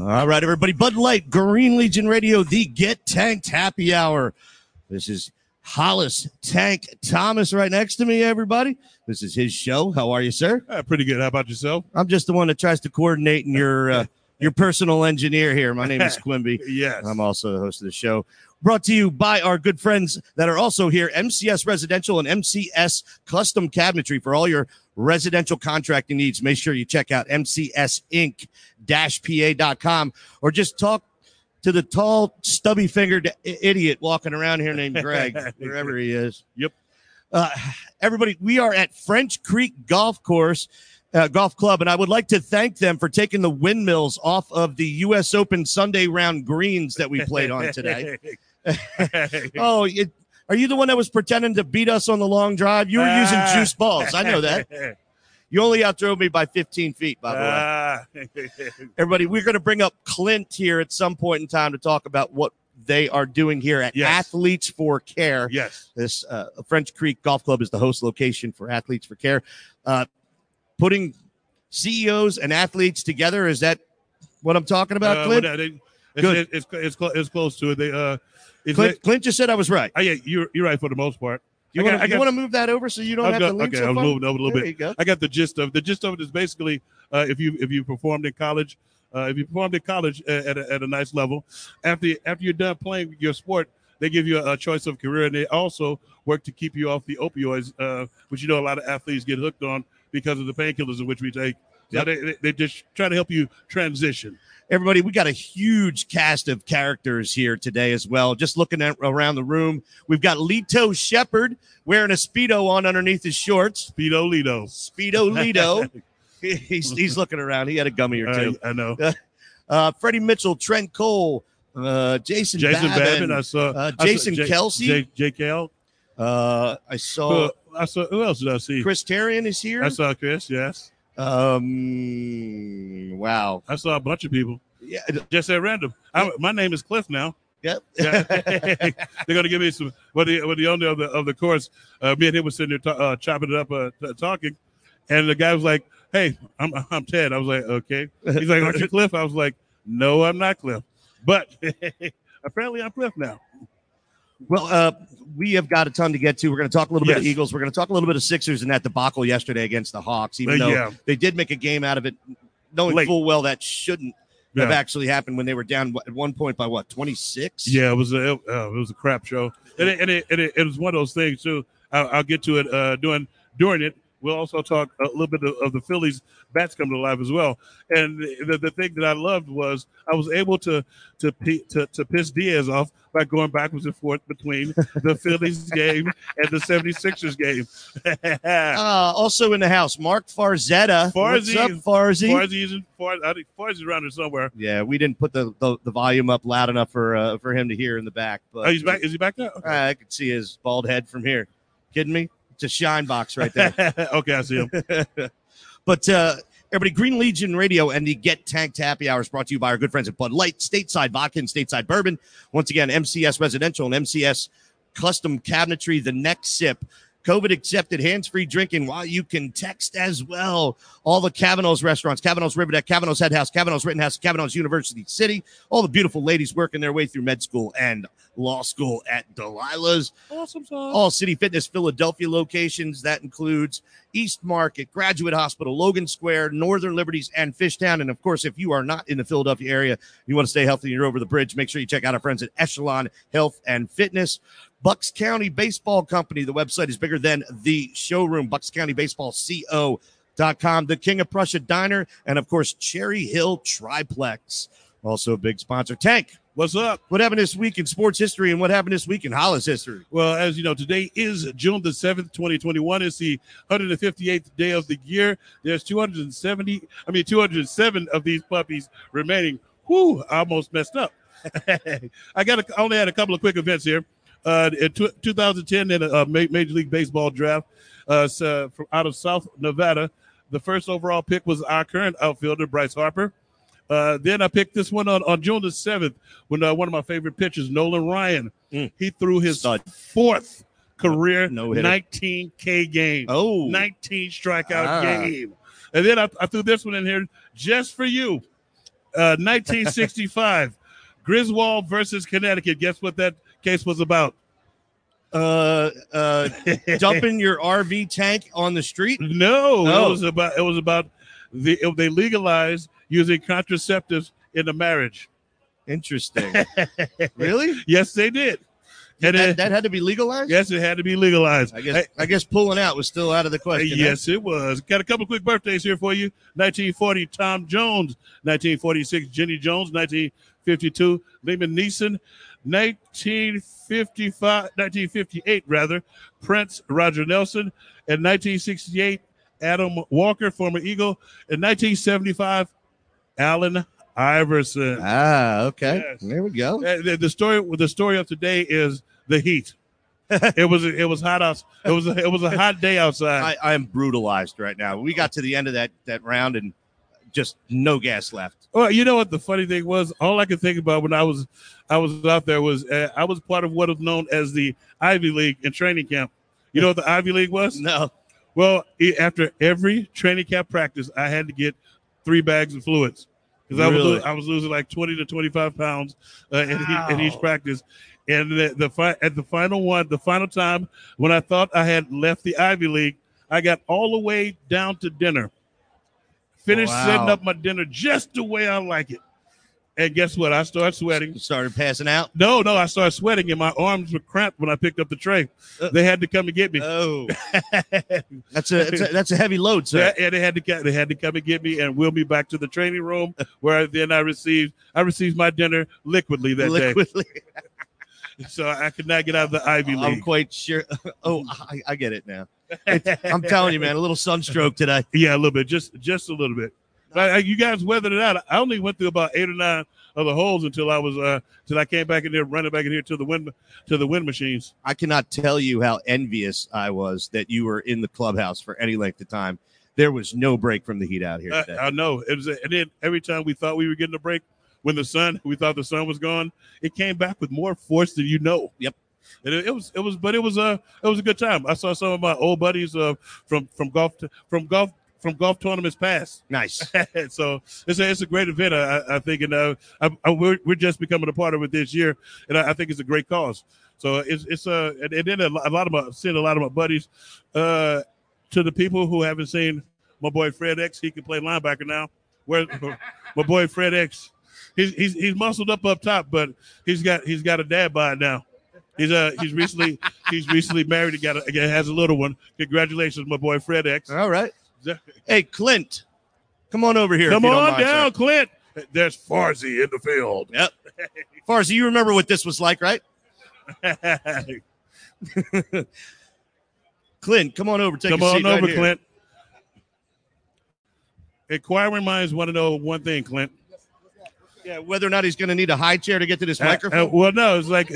All right, everybody. Bud Light, Green Legion Radio, the Get Tanked Happy Hour. This is Hollis Tank Thomas right next to me, everybody. This is his show. How are you, sir? Pretty good. How about yourself? I'm just the one that tries to coordinate and your personal engineer here. My name is Quimby. Yes. I'm also the host of the show. Brought to you by our good friends that are also here, MCS Residential and MCS Custom Cabinetry for all your residential contracting needs. Make sure you check out mcsinc-pa.com or just talk to the tall, stubby-fingered idiot walking around here named Greg, wherever he is. Yep. Everybody, we are at French Creek Golf Club, and I would like to thank them for taking the windmills off of the U.S. Open Sunday round greens that we played on today. Are you the one that was pretending to beat us on the long drive? You were using juice balls. I know that. You only outdrove me by 15 feet, by the way. Everybody, we're going to bring up Clint here at some point in time to talk about what they are doing here at Athletes for Care. Yes. This French Creek Golf Club is the host location for Athletes for Care. Putting CEOs and athletes together, is that what I'm talking about, Clint? Good. It's close to it. Clint just said I was right. Yeah, you're right for the most part. You want to move that over so you don't have to lean so I'm far? moving over a little There bit. You go. I got the gist of it is basically if you performed in college, at a nice level, after you're done playing your sport, they give you a choice of career, and they also work to keep you off the opioids, which a lot of athletes get hooked on because of the painkillers in which we take. Yep. So they just try to help you transition. Everybody, we got a huge cast of characters here today as well. Just looking around the room, we've got Lito Shepherd wearing a Speedo on underneath his shorts. Speedo Lito. He's looking around. He had a gummy or two. I know. Freddie Mitchell, Trent Cole, Jason Babin. I saw Jason Kelsey. J. Kel. I saw. Who else did I see? Chris Tarian is here. I saw Chris. Yes. Wow. I saw a bunch of people. Yeah. Just at random. My name is Cliff now. Yep. Yeah. They're going to give me some. When the owner of the course, me and him was sitting there chopping it up, talking, and the guy was like, "Hey, I'm Ted." I was like, "Okay." He's like, "Aren't you Cliff?" I was like, "No, I'm not Cliff." But apparently, I'm Cliff now. Well, we have got a ton to get to. We're going to talk a little bit of Eagles. We're going to talk a little bit of Sixers and that debacle yesterday against the Hawks, even though they did make a game out of it, knowing full well that shouldn't have actually happened when they were down at one point by 26? Yeah, it was a crap show, and it was one of those things too. I'll get to it during it. We'll also talk a little bit of the Phillies bats coming to life as well. And the thing that I loved was I was able to piss Diaz off by going backwards and forth between the Phillies game and the 76ers game. Also in the house, Mark Farzetta. What's up, Farzy? I think Farzy's around here somewhere. Yeah, we didn't put the volume up loud enough for him to hear in the back. But he's back. Is he back now? Okay. I could see his bald head from here. Kidding me? It's a shine box right there. Okay, I see him. But everybody, Green Legion Radio and the Get Tanked Happy Hour is brought to you by our good friends at Bud Light, Stateside Vodka, and Stateside Bourbon. Once again, MCS Residential and MCS Custom Cabinetry, the next sip. COVID-accepted hands-free drinking while you can text as well. All the Kavanaugh's restaurants, Kavanaugh's River Deck, Kavanaugh's Head House, Kavanaugh's Rittenhouse, Kavanaugh's University City. All the beautiful ladies working their way through med school and law school at Delilah's. Awesome sauce. All City Fitness Philadelphia locations. That includes East Market, Graduate Hospital, Logan Square, Northern Liberties, and Fishtown. And, of course, if you are not in the Philadelphia area, you want to stay healthy and you're over the bridge, make sure you check out our friends at Echelon Health and Fitness. Bucks County Baseball Company. The website is bigger than the showroom. BucksCountyBaseballCO.com. The King of Prussia Diner. And, of course, Cherry Hill Triplex. Also a big sponsor. Tank. What's up? What happened this week in sports history and what happened this week in Hollis history? Well, as you know, today is June the 7th, 2021. It's the 158th day of the year. There's 207 of these puppies remaining. Whew, I almost messed up. I only had a couple of quick events here. In 2010, in a Major League Baseball draft from out of South Nevada, the first overall pick was our current outfielder, Bryce Harper. Then I picked this one on June the 7th when one of my favorite pitchers, Nolan Ryan, he threw his fourth career 19K game. 19 strikeout game. And then I threw this one in here just for you. 1965, Griswold versus Connecticut. Guess what that case was about? Dumping your RV tank on the street? No, Oh. it was about they legalized using contraceptives in the marriage. Interesting. Really? Yes, they did. And that had to be legalized? Yes, it had to be legalized. I guess pulling out was still out of the question. Yes, it was. Got a couple quick birthdays here for you. 1940, Tom Jones. 1946, Jenny Jones. 1952, Liam Neeson. 1958, Prince Roger Nelson. And 1968, Adam Walker, former Eagle. In 1975, Allen Iverson. Ah, okay. Yes. There we go. The story of today is the heat. It was hot out. It was a hot day outside. I am brutalized right now. We got to the end of that round and just no gas left. Well, you know what the funny thing was? All I could think about when I was out there was I was part of what was known as the Ivy League in training camp. You know what the Ivy League was? No. Well, after every training camp practice, I had to get 3 bags of fluids because I was losing like 20 to 25 pounds in each practice. And at the final time when I thought I had left the Ivy League, I got all the way down to dinner. Finished setting up my dinner just the way I like it. And guess what? I started sweating. You started passing out? No, I started sweating and my arms were cramped when I picked up the tray. They had to come and get me. Oh, that's a heavy load, sir. Yeah, they had to come and get me and wheel me back to the training room where then I received my dinner liquidly that day. So I could not get out of the Ivy League. I'm quite sure. Oh, I get it now. I'm telling you, man, a little sunstroke today. Yeah, a little bit, just a little bit. You guys weathered it out. I only went through about 8 or 9 of the holes until I came back in there, running back in here to the wind machines. I cannot tell you how envious I was that you were in the clubhouse for any length of time. There was no break from the heat out here today. I know. It was, and then every time we thought we were getting a break, when we thought the sun was gone, it came back with more force than you know. Yep. And it was a good time. I saw some of my old buddies from golf tournaments past. Nice. So it's a great event, I think, and we're just becoming a part of it this year, and I think it's a great cause. So and then I've seen a lot of my buddies. To the people who haven't seen my boy Fred X, he can play linebacker now. Where's my boy Fred X? He's muscled up top, but he's got a dad bod now. He's recently married and has a little one. Congratulations, my boy Fred X. All right. Hey, Clint, come on over here. Come on down, Clint. There's Farzy in the field. Yep. Farzy, you remember what this was like, right? Clint, come on over. Come on over, right, Clint. Inquiring minds want to know one thing, Clint. Yeah, whether or not he's going to need a high chair to get to this microphone. Well, no,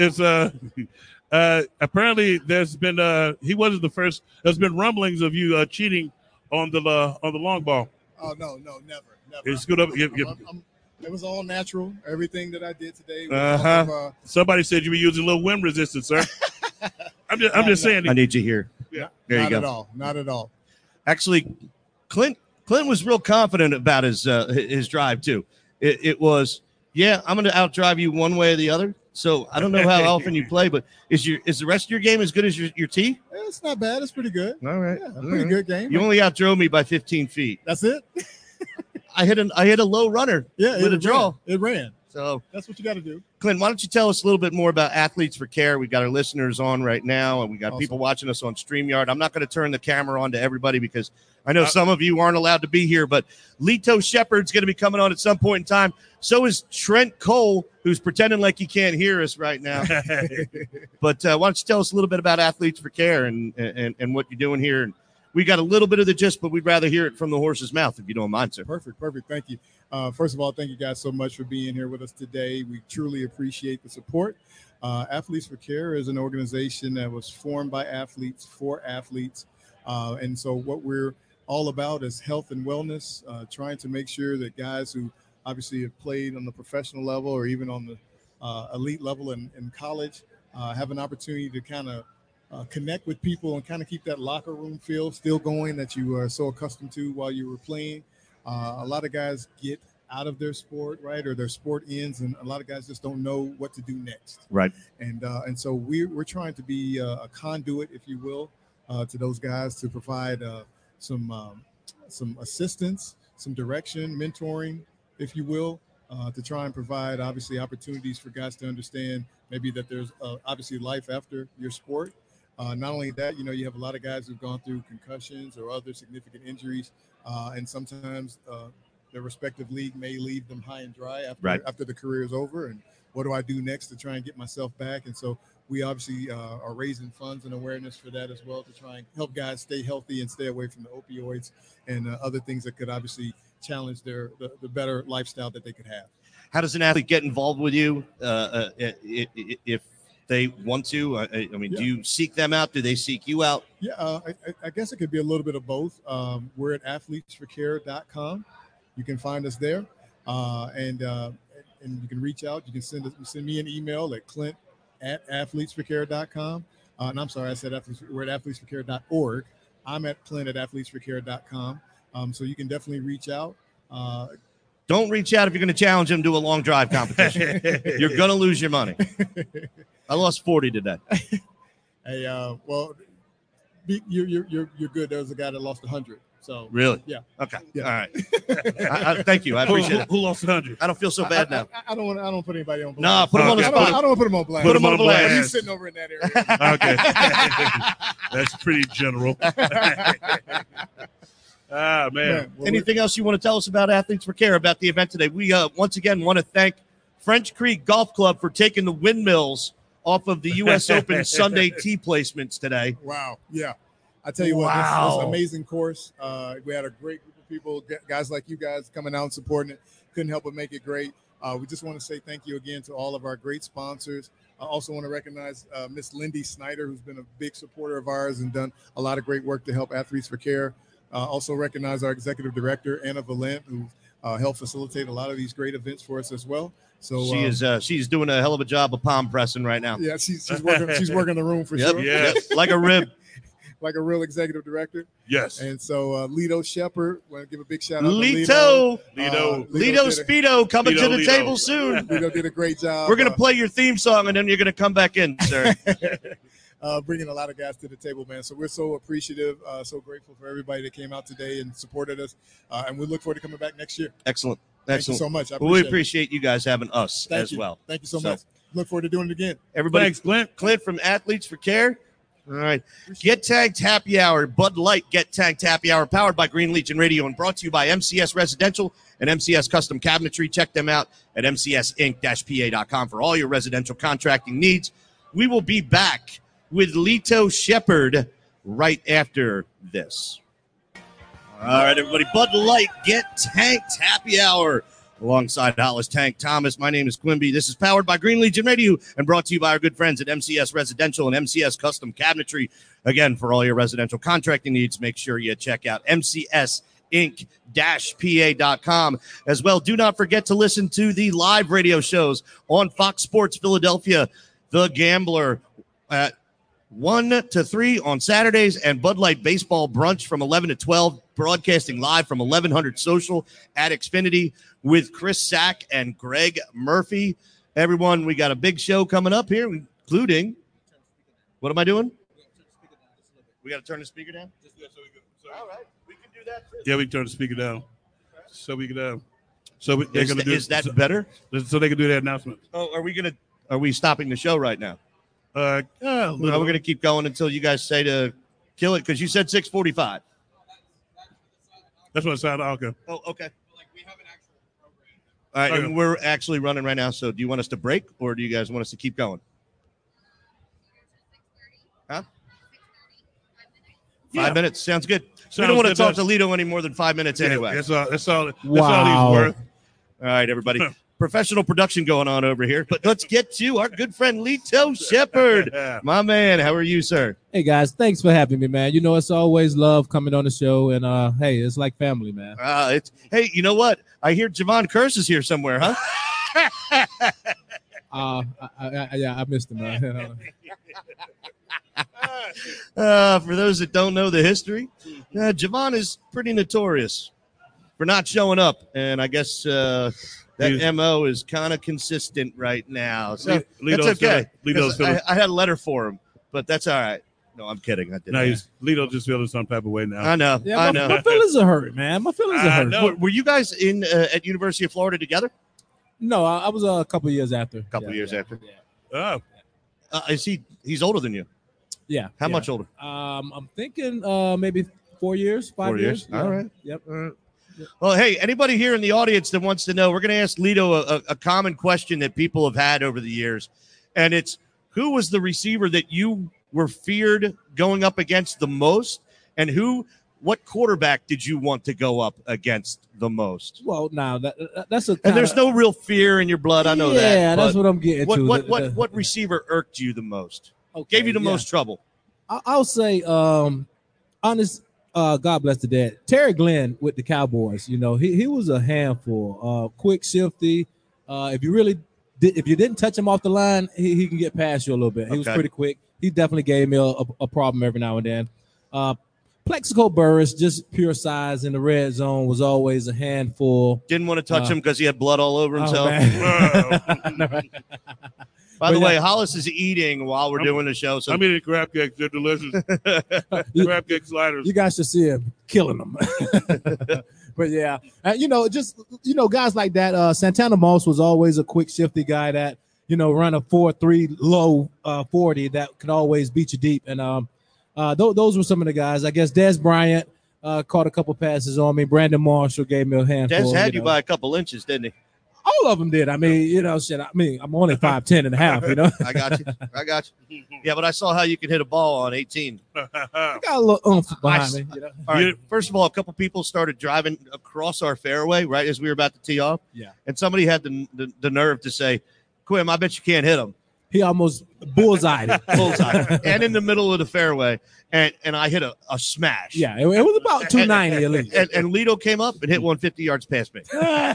apparently there's been he wasn't the first. There's been rumblings of you cheating on the long ball. Oh no, never. It's good up. It was all natural. Everything that I did today. Somebody said you were using a little wind resistance, sir. I'm just saying. I need you here. Yeah, there you go. Not at all. Actually, Clint was real confident about his drive too. It was, yeah, I'm going to outdrive you one way or the other. So I don't know how often you play, but is the rest of your game as good as your tee? It's not bad. It's pretty good. All right, yeah, pretty good game. You only outdrove me by 15 feet. That's it. I hit a low runner. Yeah, with a draw. It ran. So that's what you got to do. Clint, why don't you tell us a little bit more about Athletes for Care? We got our listeners on right now, and we got people watching us on StreamYard. I'm not going to turn the camera on to everybody because I know some of you aren't allowed to be here, but Leto Shepard's going to be coming on at some point in time. So is Trent Cole, who's pretending like he can't hear us right now. But why don't you tell us a little bit about Athletes for Care and what you're doing here? And we got a little bit of the gist, but we'd rather hear it from the horse's mouth, if you don't mind, sir. Perfect. Thank you. First of all, thank you guys so much for being here with us today. We truly appreciate the support. Athletes for Care is an organization that was formed by athletes for athletes. And so what we're all about is health and wellness, trying to make sure that guys who obviously have played on the professional level or even on the elite level in college have an opportunity to kind of connect with people and kind of keep that locker room feel still going that you are so accustomed to while you were playing. A lot of guys get out of their sport, right, or their sport ends, and a lot of guys just don't know what to do next. Right. And so we're trying to be a conduit, if you will, to those guys to provide some assistance, some direction, mentoring, if you will, to try and provide obviously opportunities for guys to understand maybe that there's obviously life after your sport. Not only that, you have a lot of guys who've gone through concussions or other significant injuries, and sometimes their respective league may leave them high and dry after the career is over. And what do I do next to try and get myself back? And so we obviously are raising funds and awareness for that as well to try and help guys stay healthy and stay away from the opioids and other things that could obviously challenge the better lifestyle that they could have. How does an athlete get involved with you if they want to? I mean, do you seek them out? Do they seek you out? Yeah, I guess it could be a little bit of both. We're at athletesforcare.com. You can find us there, and you can reach out. You can send me an email at clint@athletesforcare.com. And I'm sorry, I said we're at athletesforcare.org. I'm at clint@athletesforcare.com. So you can definitely reach out. Don't reach out if you're going to challenge them to a long drive competition. You're going to lose your money. I lost 40 today. Hey, well, you're good. There was a guy that lost 100. So really? Yeah. Okay. Yeah. All right. Thank you. I appreciate it. Who lost 100? I don't feel so bad now. I don't put anybody on blast. No, put him on the spot. I don't want to put him on blast. Put him on blast. He's sitting over in that area. Okay. That's pretty general. Man. Well, anything else you want to tell us about Athletes for Care, about the event today? We once again want to thank French Creek Golf Club for taking the windmills off of the U.S. Open Sunday tee placements today. Wow. Yeah. I tell you what, this was an amazing course. We had a great group of people, guys like you guys coming out and supporting it. Couldn't help but make it great. We just want to say thank you again to all of our great sponsors. I also want to recognize Miss Lindy Snyder, who's been a big supporter of ours and done a lot of great work to help Athletes for Care. Also recognize our executive director, Anna Valent, who helped facilitate a lot of these great events for us as well. So she's doing a hell of a job of palm pressing right now. Yeah, she's working the room for sure. Yep, like a rib. Like a real executive director. Yes. And so Lito Shepard, want to give a big shout out to Lito. Lito Speedo coming to the table soon. Lito did a great job. We're going to play your theme song, and then you're going to come back in, sir. Bringing a lot of guys to the table, man. So we're so appreciative, so grateful for everybody that came out today and supported us. And we look forward to coming back next year. Excellent. Thank you so much. We appreciate you guys having us well. Thank you so much. Look forward to doing it again. Everybody, thanks, Clint from Athletes for Care. All right. Get Tagged Happy Hour, Bud Light Get Tagged Happy Hour, powered by Green Legion Radio and brought to you by MCS Residential and MCS Custom Cabinetry. Check them out at mcsinc-pa.com for all your residential contracting needs. We will be back with Lito Shepard right after this. All right, everybody. Bud Light Get Tanked Happy Hour. Alongside Hollis Tank Thomas, my name is Quimby. This is powered by Green Legion Radio and brought to you by our good friends at MCS Residential and MCS Custom Cabinetry. Again, for all your residential contracting needs, make sure you check out mcsinc-pa.com. As well, do not forget to listen to the live radio shows on Fox Sports Philadelphia, The Gambler at 1 to 3 on Saturdays, and Bud Light Baseball Brunch from 11 to 12, broadcasting live from 1100 Social at Xfinity with Chris Sack and Greg Murphy. Everyone, we got a big show coming up here, including, what am I doing? We got to turn the speaker down? All right, we can do that. Yeah, we can turn the speaker down. So we can, they're going to do Is that better? So they can do that announcement. Oh, are we stopping the show right now? We're going to keep going until you guys say to kill it, because you said 6:45. That's what it sounded. Okay. Oh, okay. Like we have an actual program. All right, Okay. and we're actually running right now, so do you want us to break, or do you guys want us to keep going? Huh? 5 minutes. Sounds good. We Sounds don't want to good. talk to Lito any more than 5 minutes anyway. That's all he's Wow. worth. All right, everybody. Professional production going on over here, but let's get to our good friend Lito Shepard. My man, how are you, sir? Hey guys, thanks for having me, man. You know, it's always love coming on the show, and hey, it's like family, man. Hey, you know what? I hear Javon Curse is here somewhere, huh? I missed him, man. For those that don't know the history, Javon is pretty notorious. for not showing up. And I guess that He's- MO is kind of consistent right now. So Lito's that's okay. Lito's 'Cause feeling. I had a letter for him, but that's all right. No, I'm kidding. I didn't. No, Lito just feeling some type of way now. I know. Yeah, I my know. feelings are hurt, man. My feelings are I hurt. know. Were you guys in at University of Florida together? No, I was a couple years after. A couple years after. Oh, Is he's older than you? Yeah. How yeah. much older? I'm thinking maybe 4 years, 5 4 years. Yeah. All right. Yep. Well, hey, anybody here in the audience that wants to know, we're going to ask Lito a common question that people have had over the years, and it's who was the receiver that you were feared going up against the most, and what quarterback did you want to go up against the most? Well, now that's a And there's no real fear in your blood. I know that. Yeah, that's but what I'm getting to. What receiver irked you the most? Okay, Gave you the yeah. most trouble? I'll say, honest. God bless the dead. Terry Glenn with the Cowboys. You know, he was a handful. Quick, shifty. If you didn't touch him off the line, he can get past you a little bit. He was pretty quick. He definitely gave me a problem every now and then. Plexico Burris, just pure size in the red zone, was always a handful. Didn't want to touch him because he had blood all over himself. By the way, Hollis is eating while we're doing the show. So I'm eating crab cakes. They're delicious. Crab cake sliders. You guys should see him killing them. But yeah, guys like that. Santana Moss was always a quick, shifty guy that run a 4.3 low 40 that could always beat you deep. And those were some of the guys. I guess Des Bryant caught a couple passes on me. Brandon Marshall gave me a handful. Des had you by a couple inches, didn't he? All of them did. I mean, I'm only 5'10" and a half, I got you. Yeah, but I saw how you could hit a ball on 18. I got a little oomph behind me. All right. First of all, a couple people started driving across our fairway right as we were about to tee off. Yeah. And somebody had the nerve to say, Quim, I bet you can't hit him. He almost bullseyed it. Bullseye. And in the middle of the fairway. And I hit a smash. Yeah, it was about 290 at least. And Lito came up and hit 150 yards past me.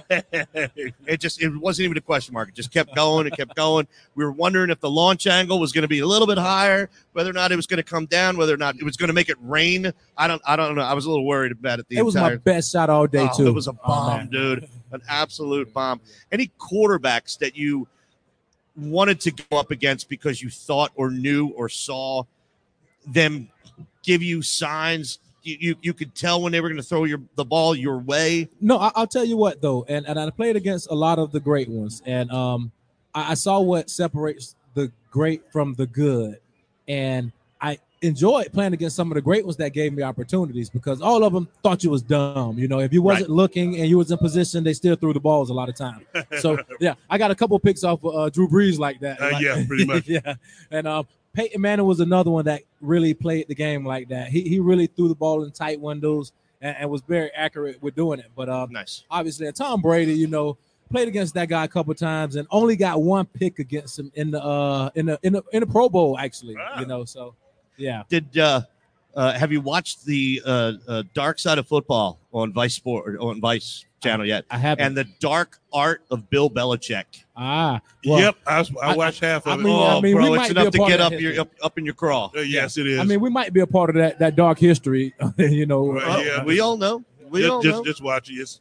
It wasn't even a question mark. It just kept going. It kept going. We were wondering if the launch angle was going to be a little bit higher, whether or not it was going to come down, whether or not it was going to make it rain. I don't know. I was a little worried about it. It was my best shot all day too. It was a bomb, dude. An absolute bomb. Any quarterbacks that you wanted to go up against because you thought or knew or saw them give you signs you could tell when they were going to throw the ball your way? No, I'll tell you what though, and I played against a lot of the great ones, and I saw what separates the great from the good, and I enjoyed playing against some of the great ones that gave me opportunities because all of them thought you was dumb. If you wasn't looking and you was in position, they still threw the balls a lot of time. So yeah, I got a couple picks off of Drew Brees like that. Yeah, pretty much. Yeah, and Peyton Manning was another one that really played the game like that. He really threw the ball in tight windows and was very accurate with doing it. But nice. Obviously, and Tom Brady, played against that guy a couple of times and only got one pick against him in the Pro Bowl actually. Wow. So yeah. Did have you watched the Dark Side of Football on Vice Sport or on Vice channel yet? I haven't. And the dark art of Bill Belichick. Well, yep, I watched half of it. Bro, we it's might be enough a to part get of up that up in your crawl. Yes, it is. I mean, we might be a part of that dark history. Right, yeah. We all know. Just watch it.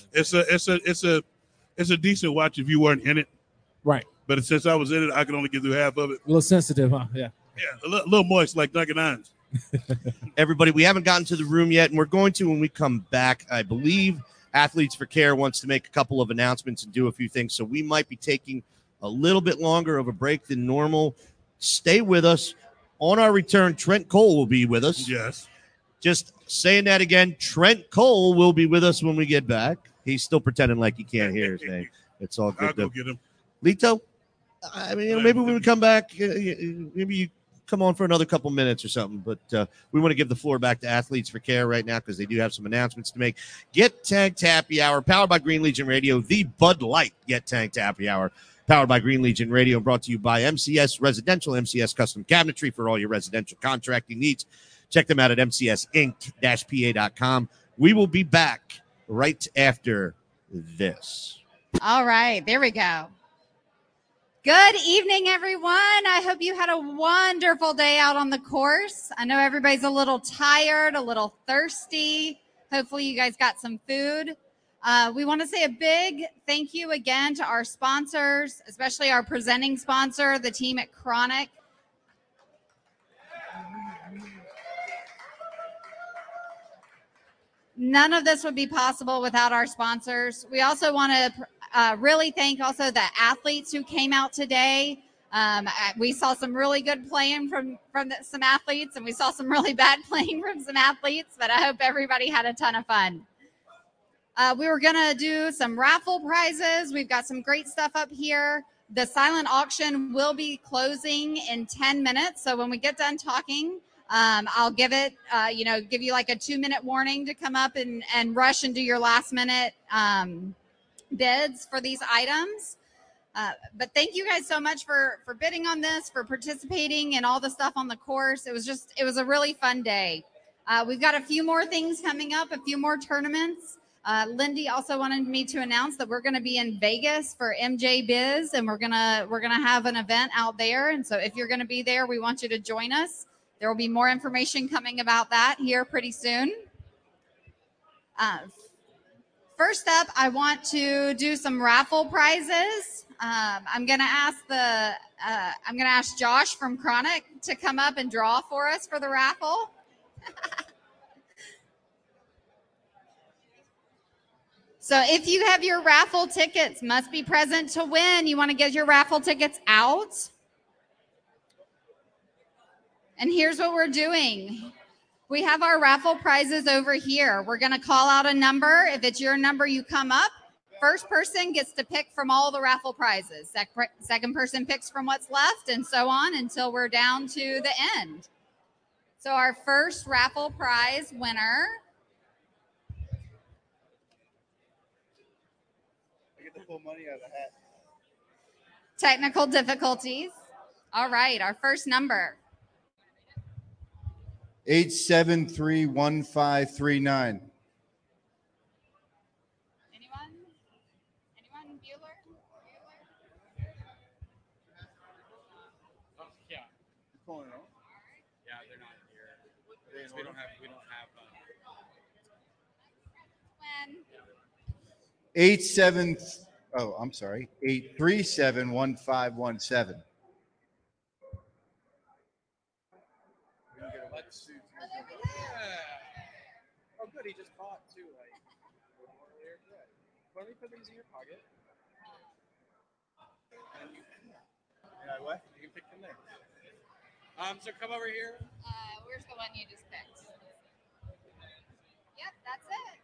It's a decent watch if you weren't in it. Right. But since I was in it, I can only get through half of it. A little sensitive, huh? Yeah. Yeah, a little moist like Dunkin' Hines. Everybody, we haven't gotten to the room yet, and we're going to when we come back. I believe Athletes for Care wants to make a couple of announcements and do a few things, so we might be taking a little bit longer of a break than normal. Stay with us. On our return, Trent Cole will be with us. Yes. Just saying that again, Trent Cole will be with us when we get back. He's still pretending like he can't hear his name. It's all good. I'll go get him. Lito, I mean, maybe when we come back, maybe you come on for another couple minutes or something. But we want to give the floor back to Athletes for Care right now because they do have some announcements to make. Get Tanked Happy Hour, powered by Green Legion Radio, the Bud Light Get Tanked Happy Hour, powered by Green Legion Radio, brought to you by MCS Residential, MCS Custom Cabinetry for all your residential contracting needs. Check them out at mcsinc-pa.com. We will be back right after this. All right, there we go. Good evening, everyone. I hope you had a wonderful day out on the course. I know everybody's a little tired, a little thirsty. Hopefully you guys got some food. We want to say a big thank you again to our sponsors, especially our presenting sponsor, the team at Chronic. None of this would be possible without our sponsors. We also want to really thank also the athletes who came out today. We saw some really good playing from some athletes, and we saw some really bad playing from some athletes, but I hope everybody had a ton of fun. We were going to do some raffle prizes. We've got some great stuff up here. The silent auction will be closing in 10 minutes. So when we get done talking, I'll give it, give you like a 2-minute warning to come up and rush and do your last minute bids for these items. But thank you guys so much for bidding on this, for participating and all the stuff on the course. It was a really fun day. We've got a few more things coming up, a few more tournaments. Lindy also wanted me to announce that we're going to be in Vegas for MJ Biz, and we're gonna have an event out there. And so if you're going to be there, we want you to join us. There will be more information coming about that here pretty soon. First up, I want to do some raffle prizes. I'm going to ask Josh from Chronic to come up and draw for us for the raffle. So if you have your raffle tickets, must be present to win. You want to get your raffle tickets out. And here's what we're doing. We have our raffle prizes over here. We're going to call out a number. If it's your number, you come up. First person gets to pick from all the raffle prizes. Second person picks from what's left, and so on until we're down to the end. So our first raffle prize winner. I get to pull money out of the hat. Technical difficulties. All right, our first number. 8731539. Anyone? Bueller? Yeah. Pulling it off. Yeah, they're not here. We don't have. When? 8371517. Oh, good. He just bought too. Earlier. Good. Why don't we put these in your pocket? And What? you can pick them there. So come over here. Where's the one you just picked? Yep, that's it.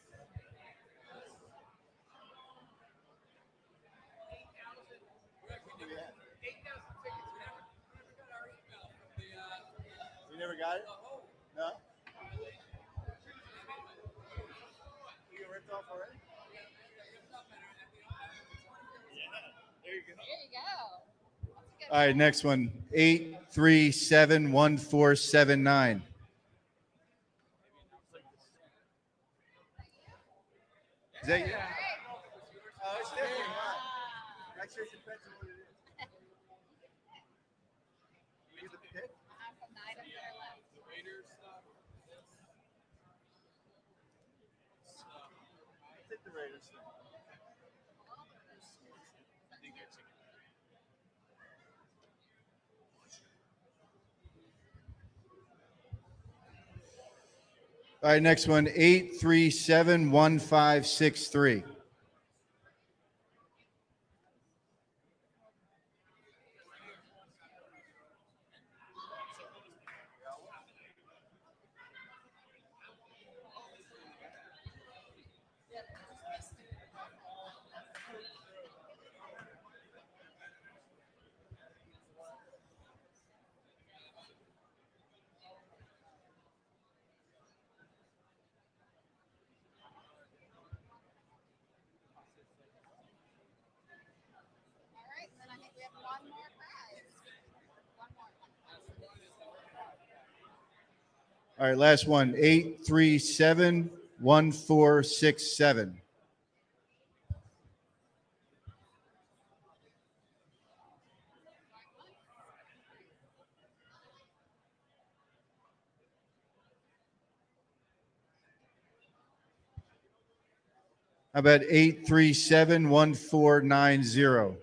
You never got it? No? You get ripped off already? There you go. There you go. All right, next one. 8371479. Is that you? Oh, it's different. Make sure you bet what it is. You the pick? Take the Raiders. All right, next one. 8371563. All right, then I think we have one more prize. One more. All right, last one. 8371467. How about 837-1490?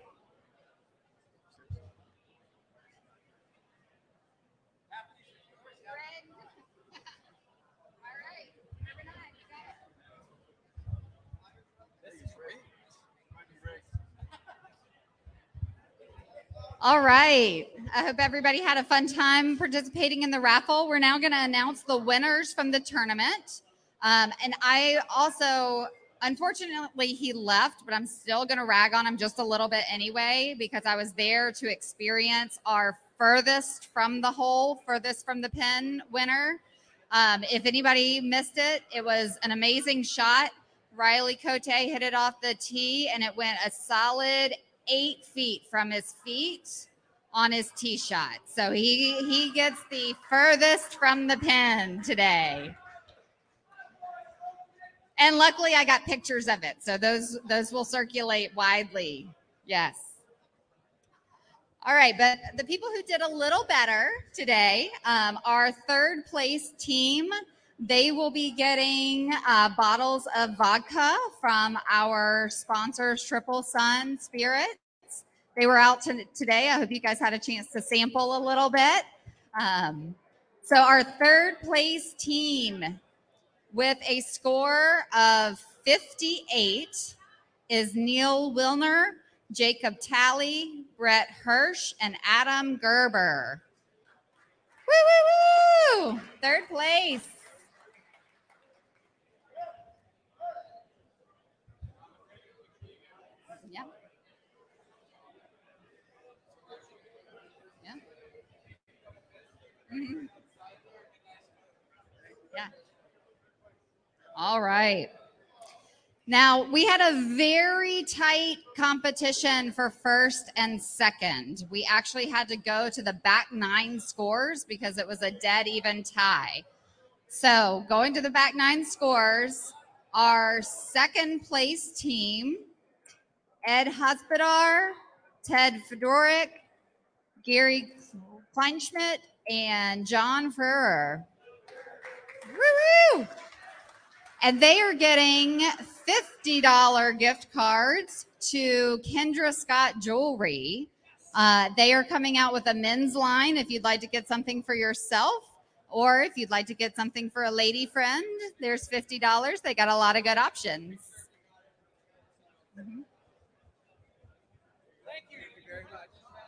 All right. I hope everybody had a fun time participating in the raffle. We're now going to announce the winners from the tournament. And I also, unfortunately, he left, but I'm still going to rag on him just a little bit anyway, because I was there to experience our furthest from the hole, furthest from the pin winner. If anybody missed it, it was an amazing shot. Riley Cote hit it off the tee, and it went a solid 8 feet from his feet on his tee shot. So he gets the furthest from the pin today. And luckily I got pictures of it. So those will circulate widely. Yes. All right. But the people who did a little better today, our third place team, they will be getting bottles of vodka from our sponsors, Triple Sun Spirits. They were out today. I hope you guys had a chance to sample a little bit. So our third place team with a score of 58 is Neil Wilner, Jacob Talley, Brett Hirsch, and Adam Gerber. Woo, woo, woo! Third place. Yep. Yeah. Mm-hmm. Yeah. All right. Now, we had a very tight competition for first and second. We actually had to go to the back 9 scores because it was a dead even tie. So, going to the back 9 scores, our second place team, Ed Hospodar, Ted Fedorik, Gary Kleinschmidt, and John Ferrer. Woo-hoo! And they are getting $50 gift cards to Kendra Scott Jewelry. They are coming out with a men's line if you'd like to get something for yourself, or if you'd like to get something for a lady friend, there's $50. They got a lot of good options. Mm-hmm. Thank you very much.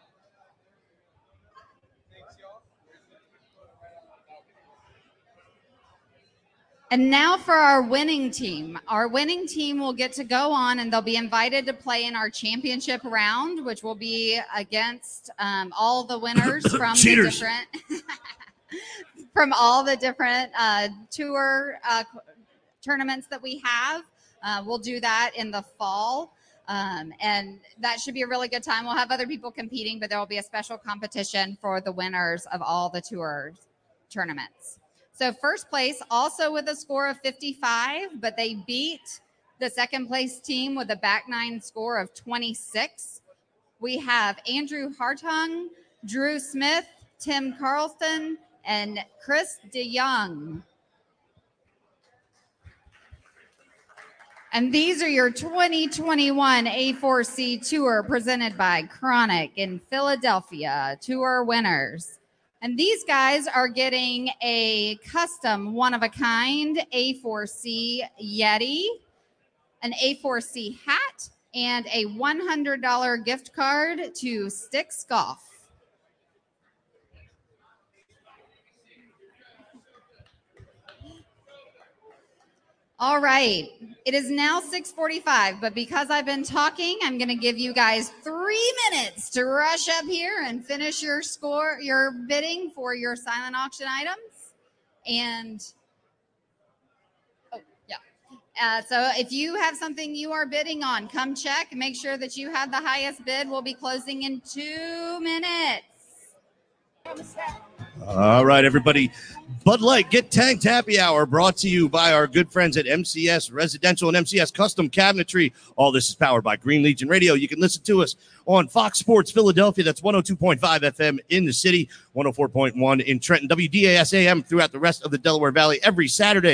And now for our winning team. Our winning team will get to go on and they'll be invited to play in our championship round, which will be against all the winners from the different from all the different tour tournaments that we have. We'll do that in the fall. And that should be a really good time. We'll have other people competing, but there will be a special competition for the winners of all the tour tournaments. So first place, also with a score of 55, but they beat the second place team with a back 9 score of 26. We have Andrew Hartung, Drew Smith, Tim Carlston, and Chris DeYoung. And these are your 2021 A4C Tour presented by Chronic in Philadelphia Tour winners. And these guys are getting a custom one-of-a-kind A4C Yeti, an A4C hat, and a $100 gift card to Sticks Golf. All right. It is now 6:45, but because I've been talking, I'm going to give you guys 3 minutes to rush up here and finish your score, your bidding for your silent auction items. And, so if you have something you are bidding on, come check. Make sure that you have the highest bid. We'll be closing in 2 minutes. All right, everybody. Bud Light Get Tanked Happy Hour brought to you by our good friends at MCS Residential and MCS Custom Cabinetry. All this is powered by Green Legion Radio. You can listen to us on Fox Sports Philadelphia. That's 102.5 FM in the city, 104.1 in Trenton, WDAS AM throughout the rest of the Delaware Valley every Saturday.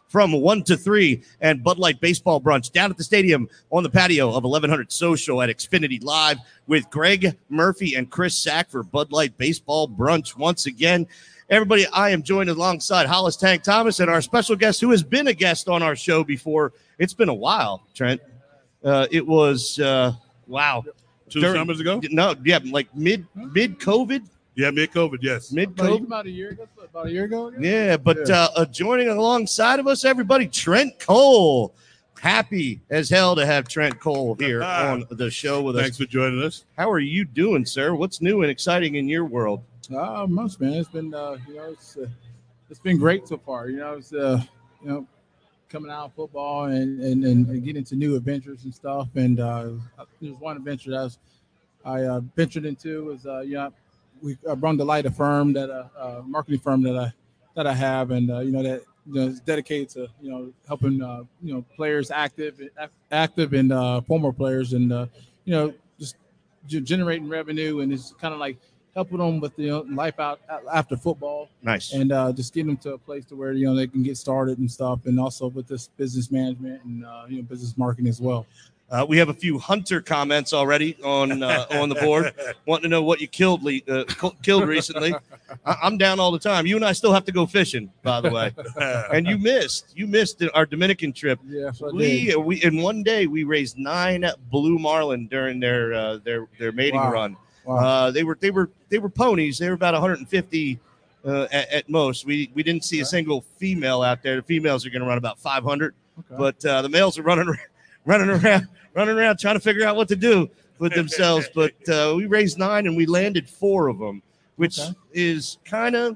from 1 to 3, and Bud Light Baseball Brunch down at the stadium on the patio of 1100 Social at Xfinity Live with Greg Murphy and Chris Sack for Bud Light Baseball Brunch once again. Everybody, I am joined alongside Hollis Tank Thomas and our special guest who has been a guest on our show before. It's been a while, Trent. It was, wow. Two summers ago? No, yeah, like mid-COVID. Yeah, mid-COVID, yes. Mid-COVID. About a year ago? Yeah, but joining alongside of us, everybody, Trent Cole. Happy as hell to have Trent Cole here on the show with us. Thanks for joining us. How are you doing, sir? What's new and exciting in your world? Much, man. It's been, it's been great so far. It's coming out of football and getting into new adventures and stuff. And there's one adventure that I ventured into was we brought to light a firm marketing firm that I have, and that is dedicated to helping players active and former players, and just generating revenue, and it's kind of like helping them with life out after football. Nice. And just getting them to a place to where they can get started and stuff, and also with this business management and business marketing as well. We have a few Hunter comments already on the board, wanting to know what you killed recently. I'm down all the time. You and I still have to go fishing, by the way. And you missed our Dominican trip. Yeah, so we in one day we raised 9 blue marlin during their mating run. Wow. They were ponies. They were about 150 at most. We didn't see a single female out there. The females are going to run about 500, but the males are running around trying to figure out what to do with themselves. But we raised 9 and we landed 4 of them, which is kind of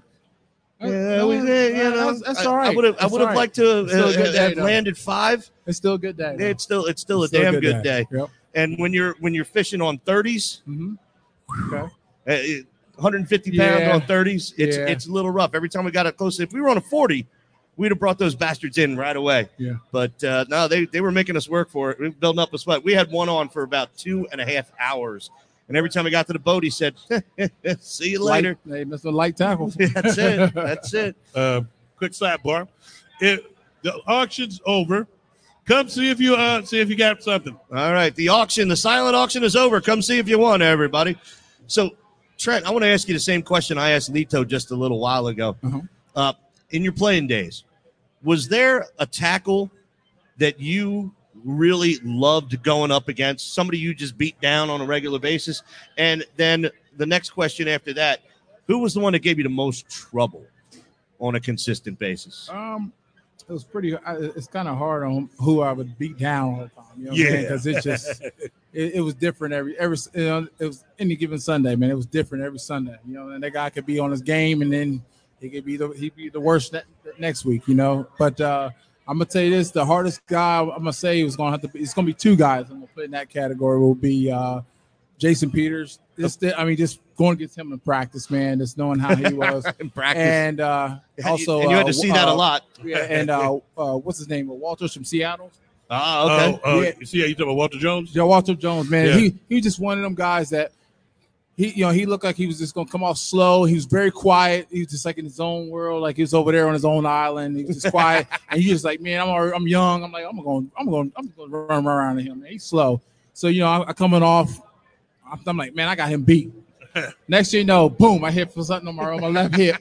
that's all right. I would have liked to have landed 5. It's still a good day. It's still a damn good day. Yep. And when you're fishing on 30s, Okay. 150 pounds on 30s, it's a little rough. Every time we got up close, if we were on a 40, we'd have brought those bastards in right away. Yeah. But no, they were making us work for it. We were building up a sweat. We had one on for about 2.5 hours. And every time we got to the boat, he said, see you later. Hey, Mr. Light Tackle. That's it. That's it. Quick sidebar. The auction's over. Come see if you got something. All right. The silent auction is over. Come see if you want, everybody. So, Trent, I want to ask you the same question I asked Lito just a little while ago. In your playing days, was there a tackle that you really loved going up against, somebody you just beat down on a regular basis? And then the next question after that, who was the one that gave you the most trouble on a consistent basis? It was pretty. It's kind of hard on who I would beat down all the time. Because it's just it was different every. It was any given Sunday, man. It was different every Sunday. And that guy could be on his game, and then he'd be the worst next week. But I'm gonna tell you this: the hardest guy I'm gonna say it's gonna be 2 guys. I'm gonna put in that category. Will be Jason Peters. Just going against him in practice, man. Just knowing how he was in practice, and also and you had to see that a lot. Yeah, and what's his name? Walters from Seattle. Okay. You talking about Walter Jones? Yeah, Walter Jones, man. Yeah. He just one of them guys that he looked like he was just gonna come off slow. He was very quiet. He was just like in his own world, like he was over there on his own island. He was just quiet, and he just like, man, I'm young. I'm like, I'm gonna run around him. Man. He's slow. So I coming off. I'm like, man, I got him beat. Next thing you know, boom, I hit for something on my left hip.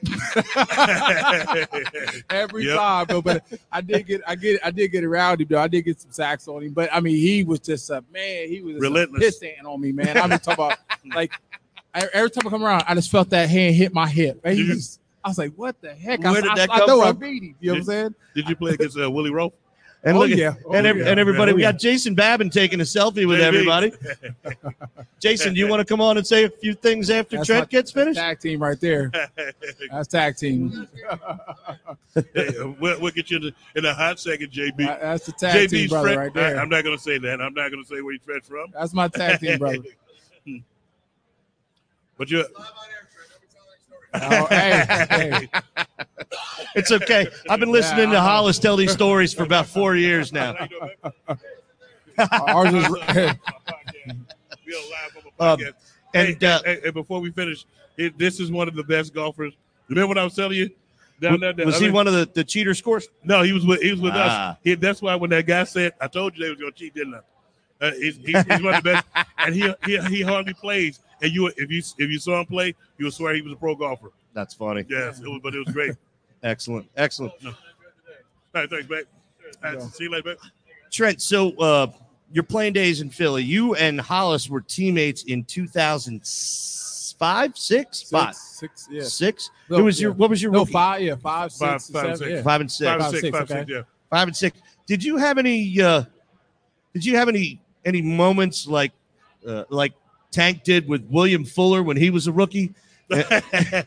Every time, bro. But I did get around him, though. I did get some sacks on him. But I mean, he was just he was relentless, piss stand on me, man. I'm talking about like every time I come around, I just felt that hand hit my hip. I was like, what the heck? Where did that come from? I beat him. You know what I'm saying? Did you play against Willie Rowe? And everybody, we got Jason Babin taking a selfie with everybody. Jason, do you want to come on and say a few things after Trent gets finished? Tag team right there. That's tag team. We'll get you in a hot second, JB. That's the tag team brother right there. I'm not going to say that. I'm not going to say where he's fed from. That's my tag team brother. But you're. Oh, hey. It's okay. I've been listening to Hollis tell these stories for about 4 years now. And before we finish, this is one of the best golfers. Remember what I was telling you? Down there, Was he one of the cheater scores? No, he was with Ah. us. That's why when that guy said, "I told you they was going to cheat," didn't I? He's one of the best, and he hardly plays. And if you saw him play, you would swear he was a pro golfer. That's funny. Yes, but it was great. Excellent. No. All right, thanks, babe. All right, see you later, babe. Trent, so your playing days in Philly, you and Hollis were teammates in 2005, six? Yeah. Six? No, What was yeah. your No, rookie? 5, yeah, 5, 6, Five, 7, six. yeah. 5 and 6. 5 and 6, Five, 5 six, 6, okay. 5 6, yeah. 5 and 6. Did you have any moments like Tank did with William Fuller when he was a rookie? Because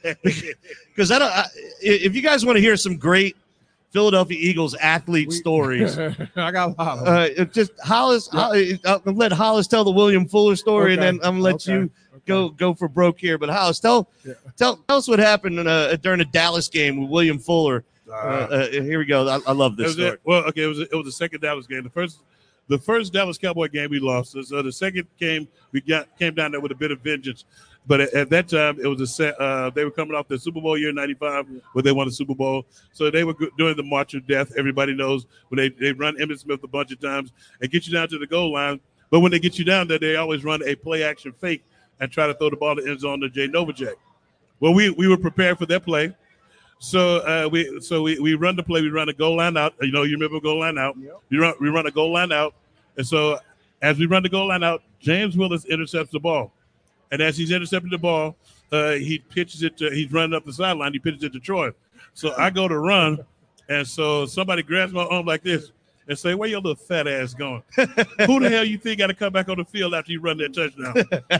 if you guys want to hear some great Philadelphia Eagles athlete stories, I got a lot of them. just Hollis. I'll let Hollis tell the William Fuller story, and Okay. then I'm gonna let you go for broke here. But Hollis, tell us what happened during a Dallas game with William Fuller. Here we go. I love this story. It was the second Dallas game. The first Dallas Cowboy game we lost. So the second game came down there with a bit of vengeance. But at that time, it was they were coming off the Super Bowl year '95, where they won the Super Bowl. So they were doing the March of Death. Everybody knows when they run Emmitt Smith a bunch of times and get you down to the goal line. But when they get you down there, they always run a play action fake and try to throw the ball to the end zone to Jay Novacek. Well, we were prepared for that play. So we run the play. We run a goal line out. You remember goal line out. Yep. We run a goal line out. And so as we run the goal line out, James Willis intercepts the ball. And as he's intercepting the ball, he pitches it he's running up the sideline. He pitches it to Troy. So I go to run, and so somebody grabs my arm like this and say, "Where your little fat ass going? Who the hell you think got to come back on the field after you run that touchdown?"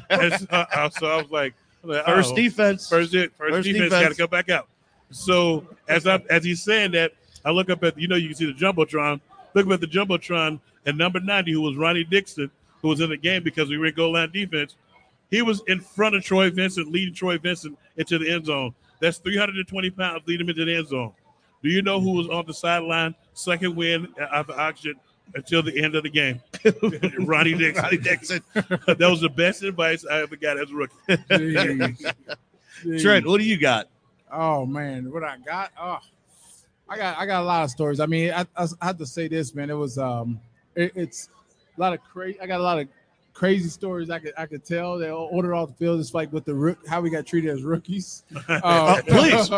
And so I was like, First defense. First defense got to come back out. So as he's saying that, I look up at you can see the jumbotron. Look up at the jumbotron, and number 90, who was Ronnie Dixon, who was in the game because we were in goal line defense. He was in front of Troy Vincent, leading Troy Vincent into the end zone. That's 320 pounds leading him into the end zone. Do you know who was on the sideline, second win of the auction until the end of the game? Ronnie Dixon. Ronnie Dixon. That was the best advice I ever got as a rookie. Jeez. Trent, what do you got? Oh man, what I got? Oh, I got a lot of stories. I mean, I have to say this, man. It was it's a lot of crazy. I got a lot of crazy stories I could tell. They all ordered off the field. It's like with how we got treated as rookies. Please.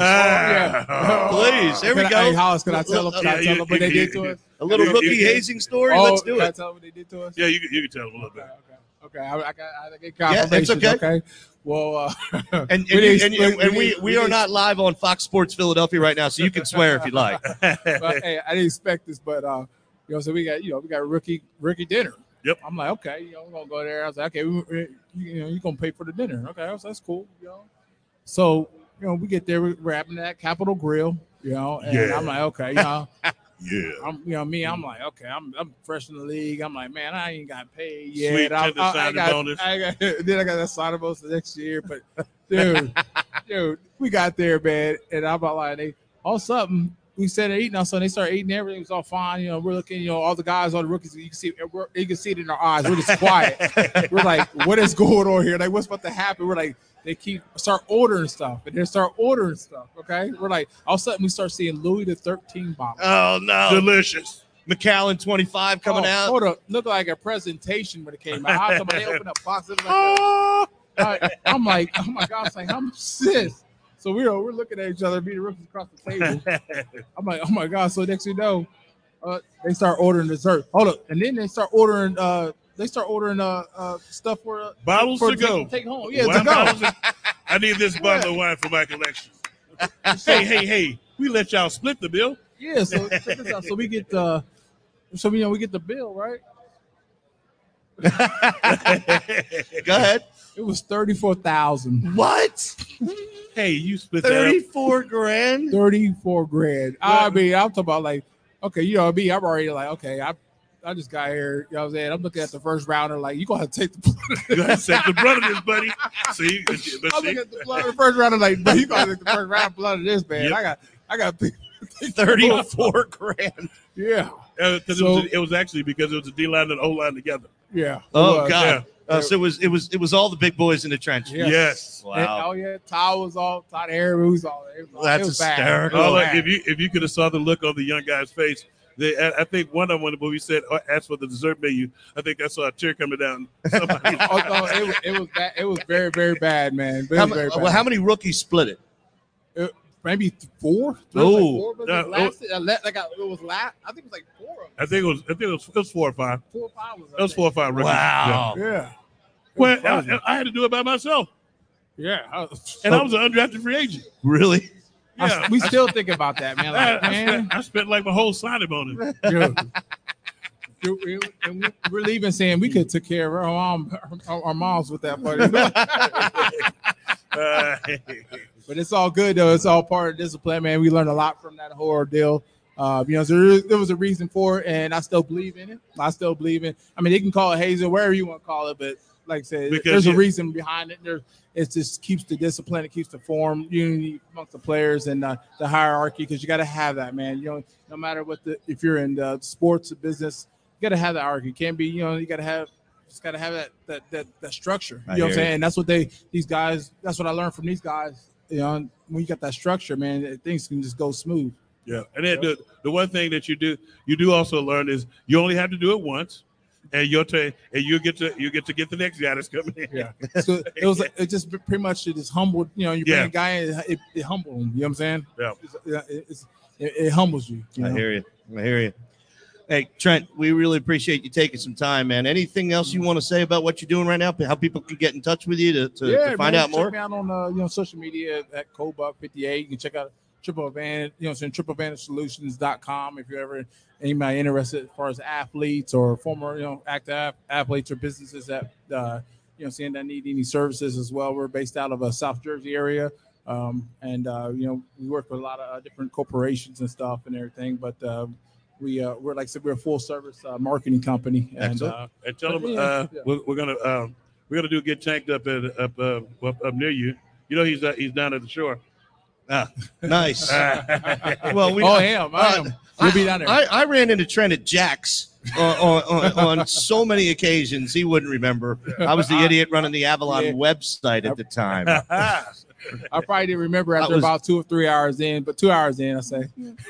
Yeah. Please. There we go. Hey, Hollis, can I tell them? Can I tell them what they did to us? A little rookie hazing story. Let's do Can I it. tell them what they did to us? Yeah, you can tell him a little bit. Okay. I get Yeah, it's confirmation. okay. Well, And we are not live on Fox Sports Philadelphia right now, so you can swear if you like. But, hey, I didn't expect this, but so we got rookie dinner. Yep. I'm like, okay, we're gonna go there. I was like, okay, you're gonna pay for the dinner. Okay, that's cool. So we get there, we're having that Capitol Grill, and Yeah. I'm like, okay, Yeah. I'm like, okay, I'm fresh in the league. I'm like, man, I ain't got paid yet. Sweet tender signing bonus. Then I got that signing bonus the next year. But dude, we got there, man, and I'm like, all something. We said they're eating, so they started eating. Everything was all fine. We're looking. All the guys, all the rookies. You can see it in our eyes. We're just quiet. We're like, what is going on here? Like, what's about to happen? We're like, they start ordering stuff, and they start ordering stuff. Okay, we're like, all of a sudden we start seeing Louis the 13 bottle. Oh no! Delicious. McAllen 25 coming out. Hold up, looked like a presentation when it came out. I thought they opened up boxes. I'm like, oh my god! It's like, how much is this? So we're looking at each other, being rookies across the table. I'm like, oh my god! So next thing you know, they start ordering dessert. Hold up, and then they start ordering. Stuff for bottles to go. Take home. Yeah, Wine to go. bottles. I need this bottle of wine for my collection. Hey! We let y'all split the bill. Yeah. So check this out. So we get we get the bill, right? Go ahead. It was $34,000. What? Hey, you split that up. 34 grand? 34 grand. I mean, I'm talking about like, okay, me, I'm already like, okay, I just got here. You know what I'm saying? I'm looking at the first rounder, like, you gonna have to take the blood. You gotta take the blood of this, buddy. See, I'm looking at the blood of the first rounder, like, but you gonna take the first round blood of this, man. Yep. I got 34 grand. Yeah. Because it was actually because it was a D line and O line together. Yeah. Oh was, God. yeah. So it was all the big boys in the trench. Yeah. Yes. Wow. Todd was all Todd Harris was all. That's it was bad. hysterical. It was Look, bad. if you could have saw the look on the young guy's face, I think one of them when we said asked for the dessert menu, I think I saw a tear coming down. Somebody. It was bad. It was very, very bad, man. It was very bad. Well, how many rookies split it? Maybe 4. Oh. It was last. I think it was like 4 of them. I think it was 4 or 5. 4 or 5 was. It was 4 or 5 rookies. Wow. Yeah. Well, I had to do it by myself, Yeah. and I was an undrafted free agent. Really? Yeah, We still think about that, man. Like, man, I spent like my whole signing on it. dude. And we're leaving saying we could have took care of our moms with that, buddy. But it's all good though. It's all part of discipline, man. We learned a lot from that whole ordeal. So there was a reason for it, and I still believe in it. I mean, they can call it Hazel, wherever you want to call it, but like I said, there's a reason behind it. It just keeps the discipline, it keeps the form, unity amongst the players, and the hierarchy. Because you got to have that, man. No matter if you're in the sports or business, you got to have that hierarchy. It can't be, you got to have. Just got to have that structure. You know what I'm saying? And that's what these guys. That's what I learned from these guys. When you got that structure, man, things can just go smooth. Yeah, and then the one thing that you do also learn is you only have to do it once, and you get to get the next guy that's coming in. Yeah, so it just pretty much it just humbled. You bring a guy in, it humbled him. You know what I'm saying? Yeah, it humbles you. I hear you. Hey, Trent, we really appreciate you taking some time, man. Anything else you want to say about what you're doing right now? How people can get in touch with you to find out more? Check me out on social media at Cobuck58. You can check out Triple Advantage, TripleAdvantageSolutions.com if you're anybody interested as far as athletes or former, active athletes or businesses that seeing that need any services as well. We're based out of a South Jersey area. We work with a lot of different corporations and stuff and everything, but we're like I said, we're a full service marketing company. And tell them we're gonna do Get Tanked up near you. He's down at the shore. Nice. Well, we'll be down there. I ran into Trent at Jack's on so many occasions he wouldn't remember. I was the idiot running the Avalon website at the time. I probably didn't remember after about 2 or 3 hours in, but 2 hours in, I say.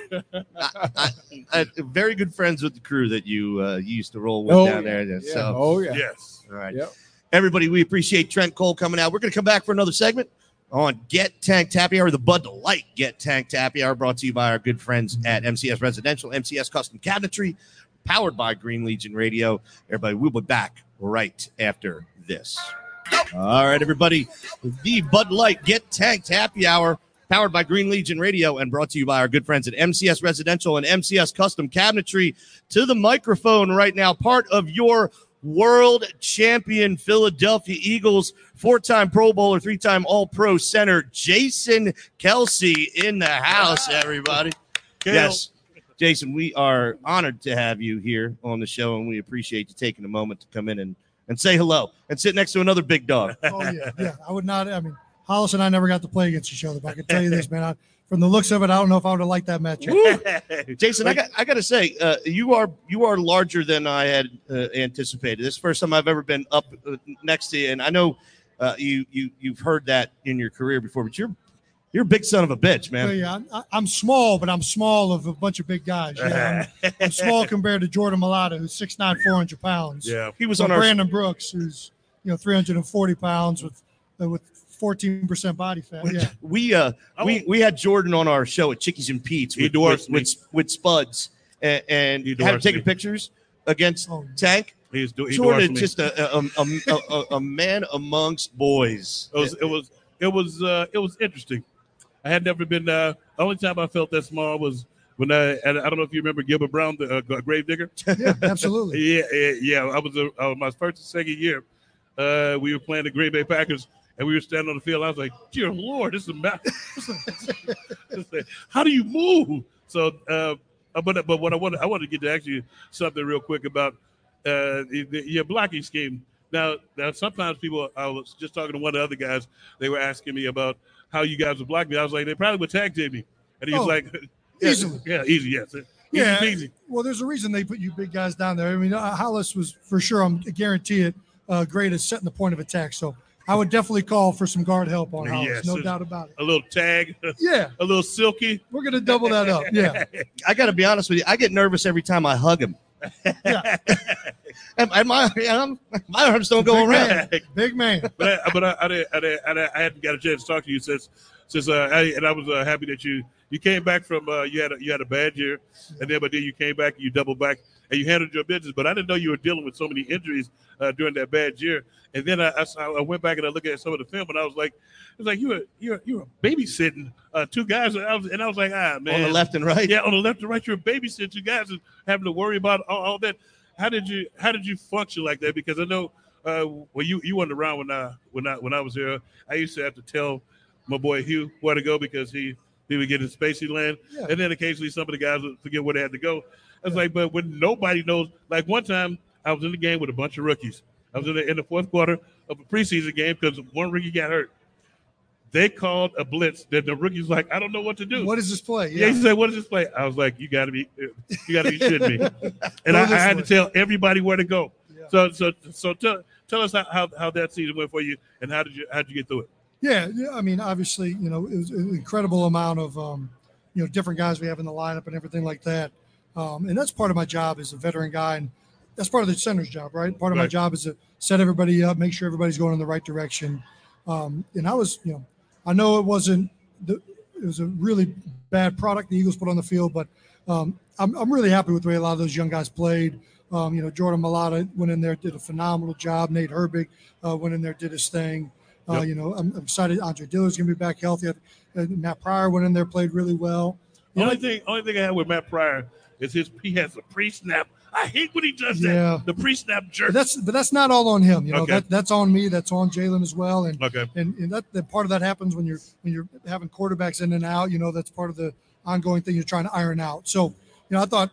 I very good friends with the crew that you used to roll with down there. Yeah. So, yes. All right. Yep. Everybody, we appreciate Trent Cole coming out. We're going to come back for another segment on Get Tanked Happy Hour, the Bud Light Get Tanked Happy Hour, brought to you by our good friends at MCS Residential, MCS Custom Cabinetry, powered by Green Legion Radio. Everybody, we'll be back right after this. All right, everybody, the Bud Light Get Tanked Happy Hour, powered by Green Legion Radio and brought to you by our good friends at MCS Residential and MCS Custom Cabinetry. To the microphone right now, part of your world champion Philadelphia Eagles, 4-time Pro Bowler, 3-time All-Pro center, Jason Kelsey in the house, everybody. Yes, Jason, we are honored to have you here on the show, and we appreciate you taking a moment to come in and say hello and sit next to another big dog. Oh, yeah. I would not. I mean, Hollis and I never got to play against each other, but I can tell you this, man. From the looks of it, I don't know if I would have liked that matchup. Jason, I got to say, you are larger than I had anticipated. This is the first time I've ever been up next to you, and I know you've heard that in your career before, but you're a big son of a bitch, man. Well, yeah, I'm small, but I'm small of a bunch of big guys. I'm small compared to Jordan Mailata, who's 6'9", 400 pounds. Yeah, he was on our Brandon Brooks, who's 340 pounds with 14% body fat. Yeah, we had Jordan on our show at Chickies and Pete's with Spuds and had him taking pictures against Tank. Jordan, just a man amongst boys. It was interesting. I had never been. The only time I felt that small was when I don't know if you remember Gilbert Brown, the Gravedigger. Yeah, absolutely. yeah. I was my first and second year. We were playing the Green Bay Packers, and we were standing on the field. I was like, "Dear Lord, this is a mess. How do you move?" So, but what I wanted to get to ask you something real quick about your blocking scheme. Now, sometimes people. I was just talking to one of the other guys. They were asking me about how you guys would block me. I was like, they probably would tag team me, and he was like, easily. Yeah, easy, yes. Yeah. Easy peasy. Well, there's a reason they put you big guys down there. I mean, Hollis was for sure, I guarantee it, great at setting the point of attack. So I would definitely call for some guard help on Hollis, Yes, no it's doubt about it. A little tag. Yeah. A little silky. We're going to double that up. Yeah. I got to be honest with you. I get nervous every time I hug him. Yeah. and my arms don't go around. Big man. But I hadn't got a chance to talk to you since I was happy that you came back from you had a bad year, and then you came back and you doubled back and you handled your business. But I didn't know you were dealing with so many injuries during that bad year. And then I went back and I looked at some of the film, and I was like, you were babysitting two guys, and I was like, man, on the left and right. Yeah, on the left and right, you're babysitting two guys and having to worry about all that. How did you function like that? Because I know you weren't around when I was there. I used to have to tell my boy Hugh where to go because he would get in spacey land, and then occasionally some of the guys would forget where they had to go. I was like, but when nobody knows, like one time I was in the game with a bunch of rookies. I was in the fourth quarter of a preseason game because one rookie got hurt. They called a blitz. That the rookie's like, I don't know what to do. What is this play? Yeah, he said, what is this play? I was like, you got to be shitting me. And I had to tell everybody where to go. Yeah. So tell us how that season went for you, and how'd you get through it? Yeah, I mean, obviously, it was an incredible amount of different guys we have in the lineup and everything like that. And that's part of my job as a veteran guy, and that's part of the center's job, right? Part of my job is to set everybody up, make sure everybody's going in the right direction. And I was, I know it was a really bad product the Eagles put on the field, but I'm really happy with the way a lot of those young guys played. Jordan Mailata went in there, did a phenomenal job. Nate Herbig went in there, did his thing. I'm excited. Andre Diller's going to be back healthy. Matt Pryor went in there, played really well. Only thing I have with Matt Pryor is he has a pre-snap. I hate when he does that. The pre-snap jerk. But that's not all on him. Okay. That's on me. That's on Jalen as well. And okay. And that part of that happens when you're having quarterbacks in and out. That's part of the ongoing thing you're trying to iron out. So I thought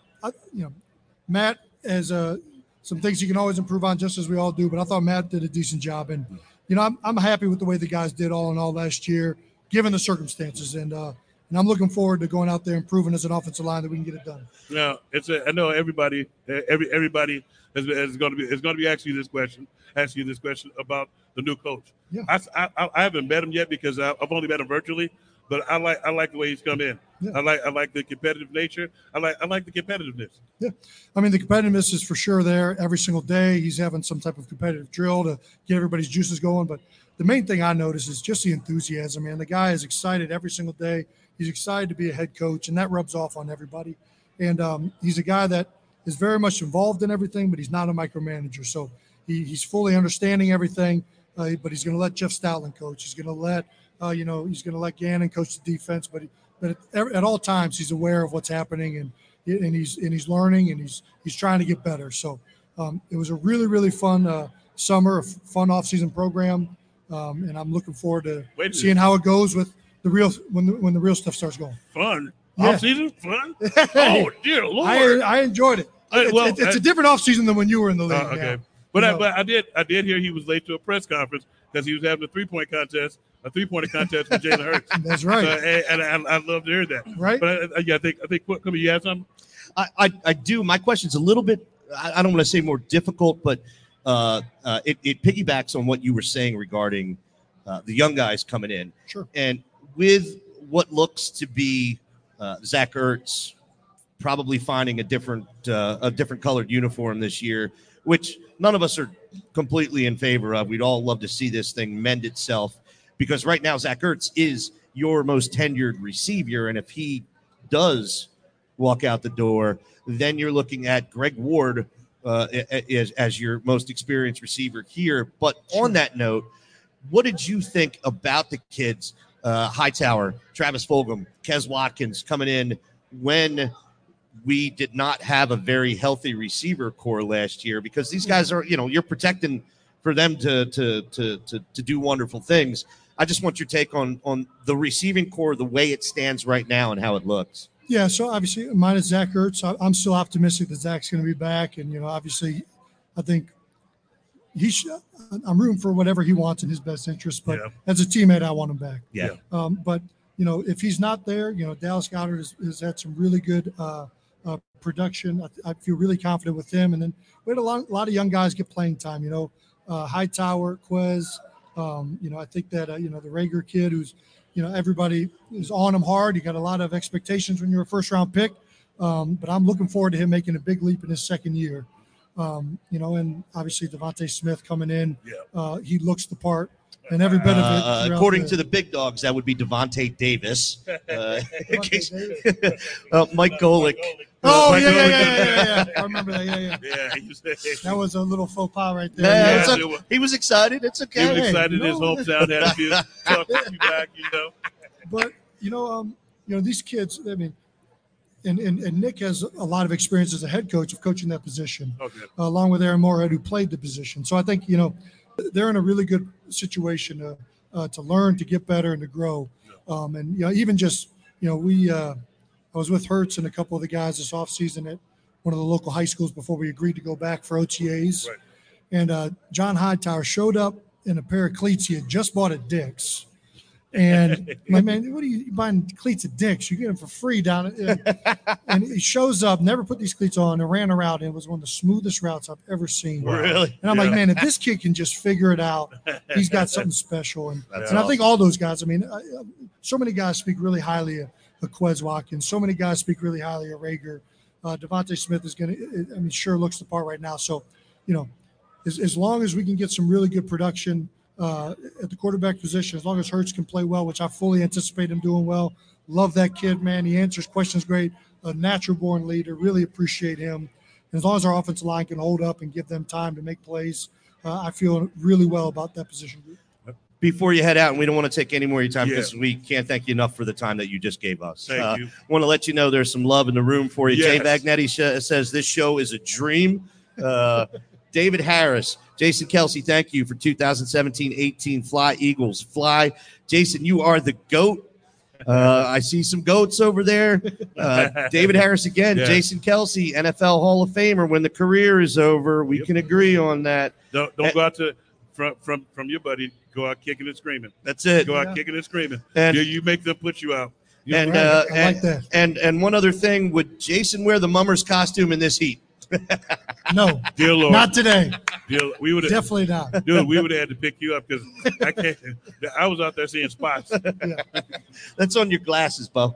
Matt has some things he can always improve on, just as we all do. But I thought Matt did a decent job, and I'm happy with the way the guys did all in all last year, given the circumstances. And I'm looking forward to going out there and proving as an offensive line that we can get it done. Now, I know everybody is going to be asking you this question about the new coach. Yeah. I haven't met him yet because I've only met him virtually, but I like the way he's come in. Yeah. I like the competitive nature. I like the competitiveness. Yeah, I mean the competitiveness is for sure there every single day. He's having some type of competitive drill to get everybody's juices going. But the main thing I notice is just the enthusiasm, man. The guy is excited every single day. He's excited to be a head coach, and that rubs off on everybody. And he's a guy that is very much involved in everything, but he's not a micromanager. So he's fully understanding everything, but he's going to let Jeff Stoutland coach. He's going to let he's going to let Gannon coach the defense. But at all times, he's aware of what's happening, and he's learning, and he's trying to get better. So it was a really, really fun summer, a fun offseason program, and I'm looking forward to seeing how it goes with the real when the real stuff starts going. Fun. Yeah. Off-season? Fun? Oh, dear Lord. I enjoyed it. It's a different off-season than when you were in the league. Okay. Now. But I did hear he was late to a press conference because he was having a three-pointer contest with Jalen Hurts. That's right. And I'd love to hear that. Right. But I think come you have something? I do. My question's a little bit, I don't want to say more difficult, but it piggybacks on what you were saying regarding the young guys coming in. Sure. And with what looks to be Zach Ertz probably finding a different colored uniform this year, which none of us are completely in favor of. We'd all love to see this thing mend itself, because right now Zach Ertz is your most tenured receiver, and if he does walk out the door, then you're looking at Greg Ward as your most experienced receiver here. But on that note, what did you think about the kids? Hightower, Travis Fulgham, Kez Watkins coming in when we did not have a very healthy receiver core last year, because these guys are, you're protecting for them to do wonderful things. I just want your take on the receiving core, the way it stands right now and how it looks. Yeah, so obviously mine is Zach Ertz. I'm still optimistic that Zach's going to be back, and obviously I think I'm rooting for whatever he wants in his best interest, but as a teammate, I want him back. Yeah. But if he's not there, Dallas Goedert has had some really good production. I feel really confident with him. And then we had a lot of young guys get playing time, Hightower, Quez. I think that, the Rager kid who's, everybody is on him hard. You got a lot of expectations when you're a first-round pick. But I'm looking forward to him making a big leap in his second year. And obviously Devontae Smith coming in. He looks the part. And every bit of it. According to the big dogs, that would be Devontae Davis. Mike Golick. Oh, yeah. I remember that. Yeah. That was a little faux pas right there. Yeah, he was excited. It's okay. He was excited. His hometown had a few talking back, But, these kids, I mean, and Nick has a lot of experience as a head coach of coaching that position, along with Aaron Moorhead, who played the position. So I think, they're in a really good situation to learn, to get better, and to grow. Even just, I was with Hertz and a couple of the guys this offseason at one of the local high schools before we agreed to go back for OTAs. Right. And John Hightower showed up in a pair of cleats he had just bought at Dick's. And my man, what are you buying cleats at Dick's? You get them for free down at and he shows up, never put these cleats on, and ran a route, and it was one of the smoothest routes I've ever seen. Really? And I'm like, man, if this kid can just figure it out, he's got something special. And I think all those guys, I mean, so many guys speak really highly of Quez Watkins. So many guys speak really highly of Rager. Devontae Smith is sure looks the part right now. So, as long as we can get some really good production at the quarterback position, as long as Hurts can play well, which I fully anticipate him doing well. Love that kid, man. He answers questions great. A natural-born leader. Really appreciate him. And as long as our offensive line can hold up and give them time to make plays, I feel really well about that position group. Before you head out, and we don't want to take any more of your time because we can't thank you enough for the time that you just gave us. Thank you. Want to let you know there's some love in the room for you. Yes. Jay Vagnetti says this show is a dream. David Harris, Jason Kelsey, thank you for 2017-18 Fly Eagles Fly. Jason, you are the GOAT. I see some goats over there. David Harris again, Jason Kelsey, NFL Hall of Famer when the career is over. We can agree on that. Don't go out to from your buddy. Go out kicking and screaming. That's it. Go out kicking and screaming. And you make them put you out. I like that. And one other thing, would Jason wear the mummer's costume in this heat? No, dear Lord, not today. We would definitely not. Dude, we would have had to pick you up because I can't. I was out there seeing spots. That's on your glasses, Bo.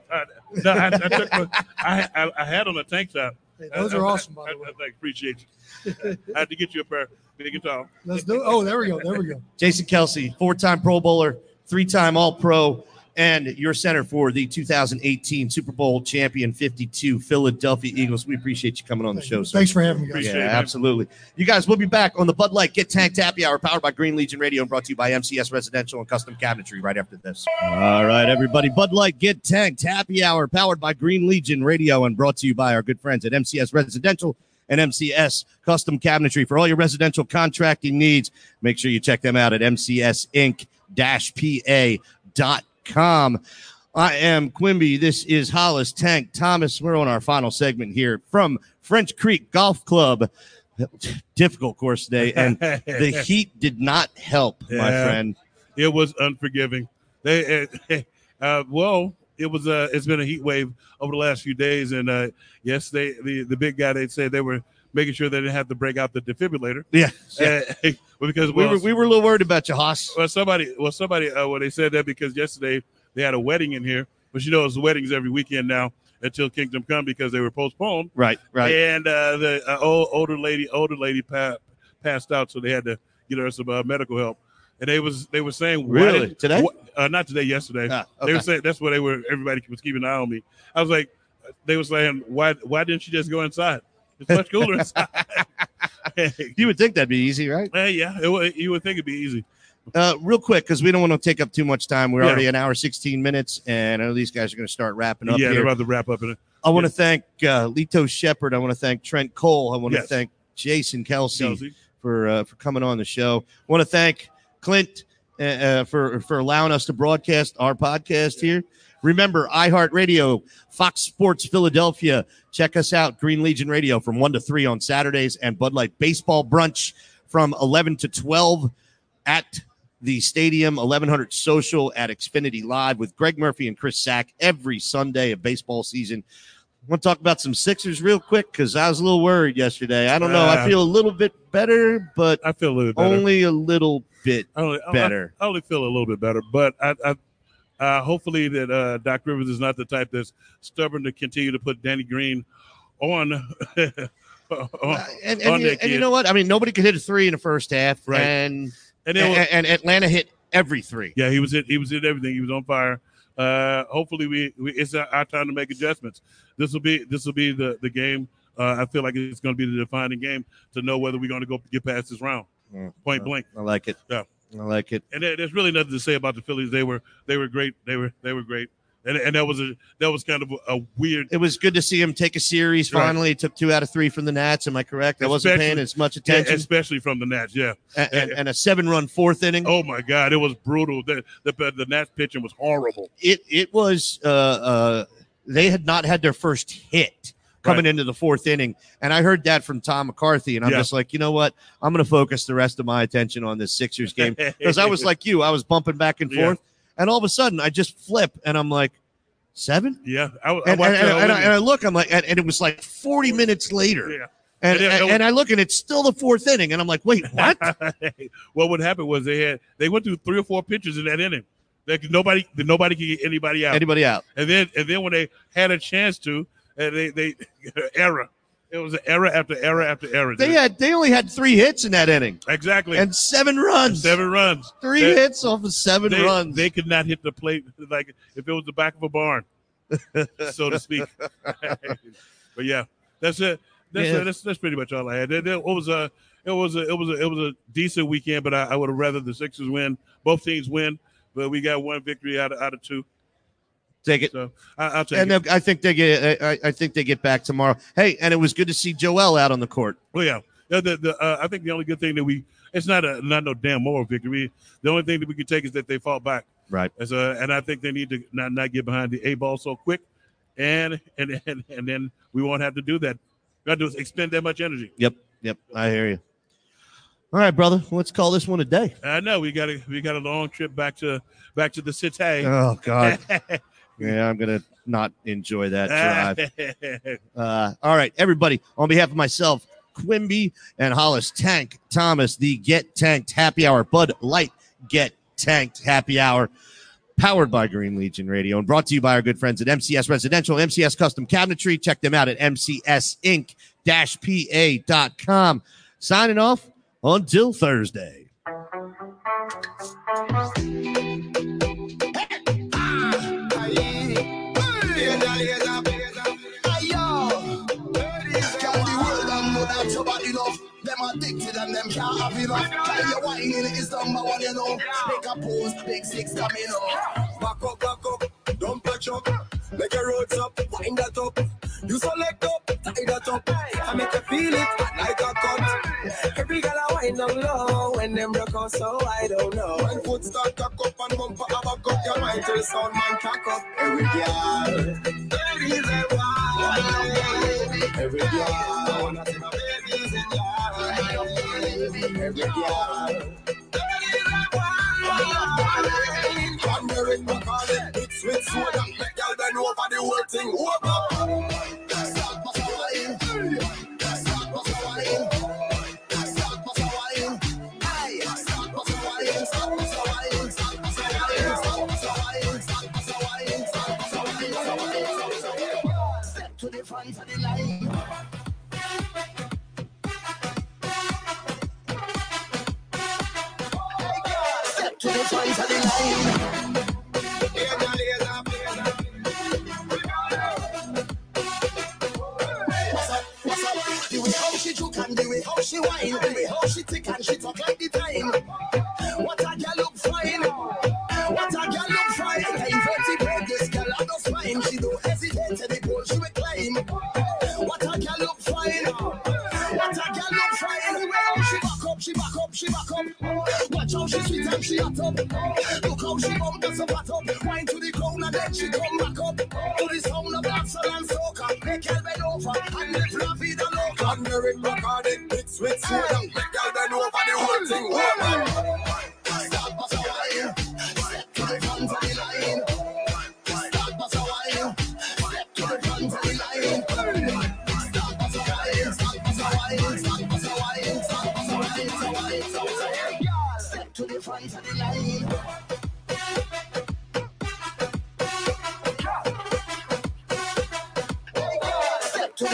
I had on a tank top. Hey, those are awesome, by the way. I appreciate you. I had to get you a pair big and tall. Let's do it. Oh, there we go. Jason Kelsey, 4-time Pro Bowler, 3-time All-Pro, and your center for the 2018 Super Bowl champion 52 Philadelphia Eagles. We appreciate you coming on the show, sir. Thanks for having me, guys. Yeah, absolutely. You guys, we'll be back on the Bud Light Get Tanked Happy Hour, powered by Green Legion Radio and brought to you by MCS Residential and Custom Cabinetry right after this. All right, everybody. Bud Light Get Tanked Happy Hour, powered by Green Legion Radio and brought to you by our good friends at MCS Residential and MCS Custom Cabinetry. For all your residential contracting needs, make sure you check them out at mcsinc-pa.com. I am Quimby. This is Hollis Tank Thomas. We're on our final segment here from French Creek Golf Club. Difficult course today, and the heat did not help, my friend. It was unforgiving. It was it's been a heat wave over the last few days, and yes, the big guy, they said they were making sure they didn't have to break out the defibrillator. Yeah. Because we were a little worried about you, Haas. Well, somebody, they said that because yesterday they had a wedding in here, but it's weddings every weekend now until Kingdom Come because they were postponed. Right. And the older lady passed out, so they had to get her some medical help. And they were saying, really today? Not today, yesterday. Okay. They were saying that's what they were. Everybody was keeping an eye on me. I was like, they were saying, why didn't you just go inside? It's much cooler inside. You would think that'd be easy, right? Yeah, you would think it'd be easy. Real quick, because we don't want to take up too much time. We're already an hour, 16 minutes, and I know these guys are going to start wrapping up here. They're about to wrap up in it. I want to thank Lito Shepard. I want to thank Trent Cole. I want to thank Jason Kelsey for coming on the show. I want to thank Clint for allowing us to broadcast our podcast here. Remember, iHeartRadio, Fox Sports Philadelphia. Check us out, Green Legion Radio, from 1 to 3 on Saturdays, and Bud Light Baseball Brunch from 11 to 12 at the stadium, 1100 Social at Xfinity Live with Greg Murphy and Chris Sack every Sunday of baseball season. Want to talk about some Sixers real quick? Because I was a little worried yesterday. I don't know. I feel a little bit better, but I feel a little bit better. only a little bit better. I only feel a little bit better, but I hopefully that Doc Rivers is not the type that's stubborn to continue to put Danny Green on. And you know what? I mean, nobody could hit a three in the first half, right? And Atlanta hit every three. Yeah, he was hit everything. He was on fire. Hopefully, it's our time to make adjustments. This will be the game. I feel like it's going to be the defining game to know whether we're going to go get past this round. Point blank. I like it. Yeah, I like it. And there's really nothing to say about the Phillies. They were great. They were great. And that was kind of a weird. It was good to see him take a series. Finally, He took 2 out of 3 from the Nats. Am I correct? I wasn't paying as much attention, especially from the Nats. Yeah, and a 7-run fourth inning. Oh my God, it was brutal. The Nats pitching was horrible. It was. They had not had their first hit coming into the fourth inning, and I heard that from Tom McCarthy, and I'm just like, you know what? I'm going to focus the rest of my attention on this Sixers game because I was like you. I was bumping back and forth. And all of a sudden, I just flip, and I'm like, 7? Yeah. And I look, I'm like, and it was like 40 minutes later. Yeah. And I look, and it's still the fourth inning, and I'm like, wait, what? Well, what happened was they went through 3 or 4 pitches in that inning. Nobody could get anybody out. And then when they had a chance to, they error. It was an error after error after error. They only had 3 hits in that inning. Exactly. And 7 runs. 7 runs. 3 hits off of 7 runs. They could not hit the plate like if it was the back of a barn, so to speak. But yeah, that's it. That's pretty much all I had. It was a decent weekend, but I would have rather the Sixers win. Both teams win, but we got 1 victory out of 2. Take it. So I'll take it. And I think they get back tomorrow. Hey, and it was good to see Joel out on the court. Oh yeah. I think the only good thing that it's not no damn moral victory. The only thing that we can take is that they fought back. Right. And I think they need to not get behind the A ball so quick, and then we won't have to do that. We have to expend that much energy. Yep. I hear you. All right, brother. Let's call this one a day. I know we got a long trip back to the city. Oh God. Yeah, I'm going to not enjoy that drive. All right, everybody, on behalf of myself, Quimby, and Hollis, Tank Thomas, the Get Tanked Happy Hour, Bud Light Get Tanked Happy Hour, powered by Green Legion Radio, and brought to you by our good friends at MCS Residential, MCS Custom Cabinetry. Check them out at mcsinc-pa.com. Signing off until Thursday. Them addicted and them can't have enough. Tell you whining is number one, you know. Make a pose, big 6 coming up. Back up, don't patch up. Make your roads up, wind that up. You select up, tie that up. I make you feel it like a cut. Every girl I wind down low when them broke out, so I don't know. When foot start cock up and bumper have a cup, your mind till sound man cock up. Every girl, there is a wild. Every girl, wanna see my babies in love. Every girl. It's with soda, make y'all bend over the whole thing. Step to the front of the line. Step to the front of the line. The way how she juke and the way how she whine, the way how she tick and she talk like the time. What a girl look fine. What a girl look fine. Inverted this girl I go fine. She don't hesitate to the pole she will climb. What a girl look fine. What a girl look fine. The way how she back up. Watch how she sweet and she hot up. Look how she bump us up hot up. Wine to the ground and then she come back up. To the sound of dancehall and soca. Make her bend over and lift la vida loca. And Eric Bacardi mix with soda. Make her bend over the whole thing. Start pass a wine. Step to the front of the line. Start pass a wine. Step to the front of the line.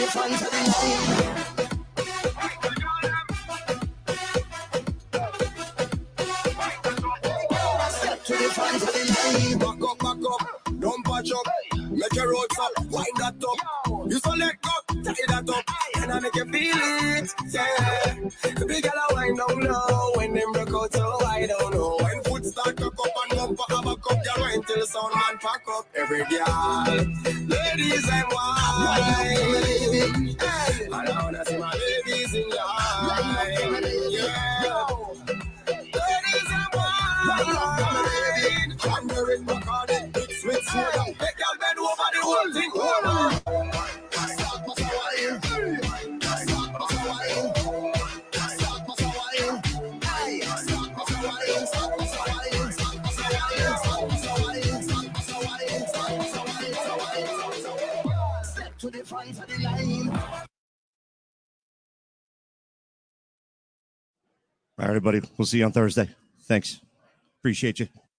the front of the line. Step to the front of the line. Back up, don't patch up. Make your roads up, wind that up. You so let go, tie that up, and I make you feel it, yeah. Big girl a wind down low, when them broke out so I don't know. When foot start cock up and bumper have a cup, you wine till the sound man pack up. Every girl, ladies and wine, hey. I wanna see my babies in line, yeah. Ladies and wine, I'm wearing my card, it's with soda. Make y'all bend over the whole thing, hold on. Step to the front of the line. All right, everybody. We'll see you on Thursday. Thanks. Appreciate you.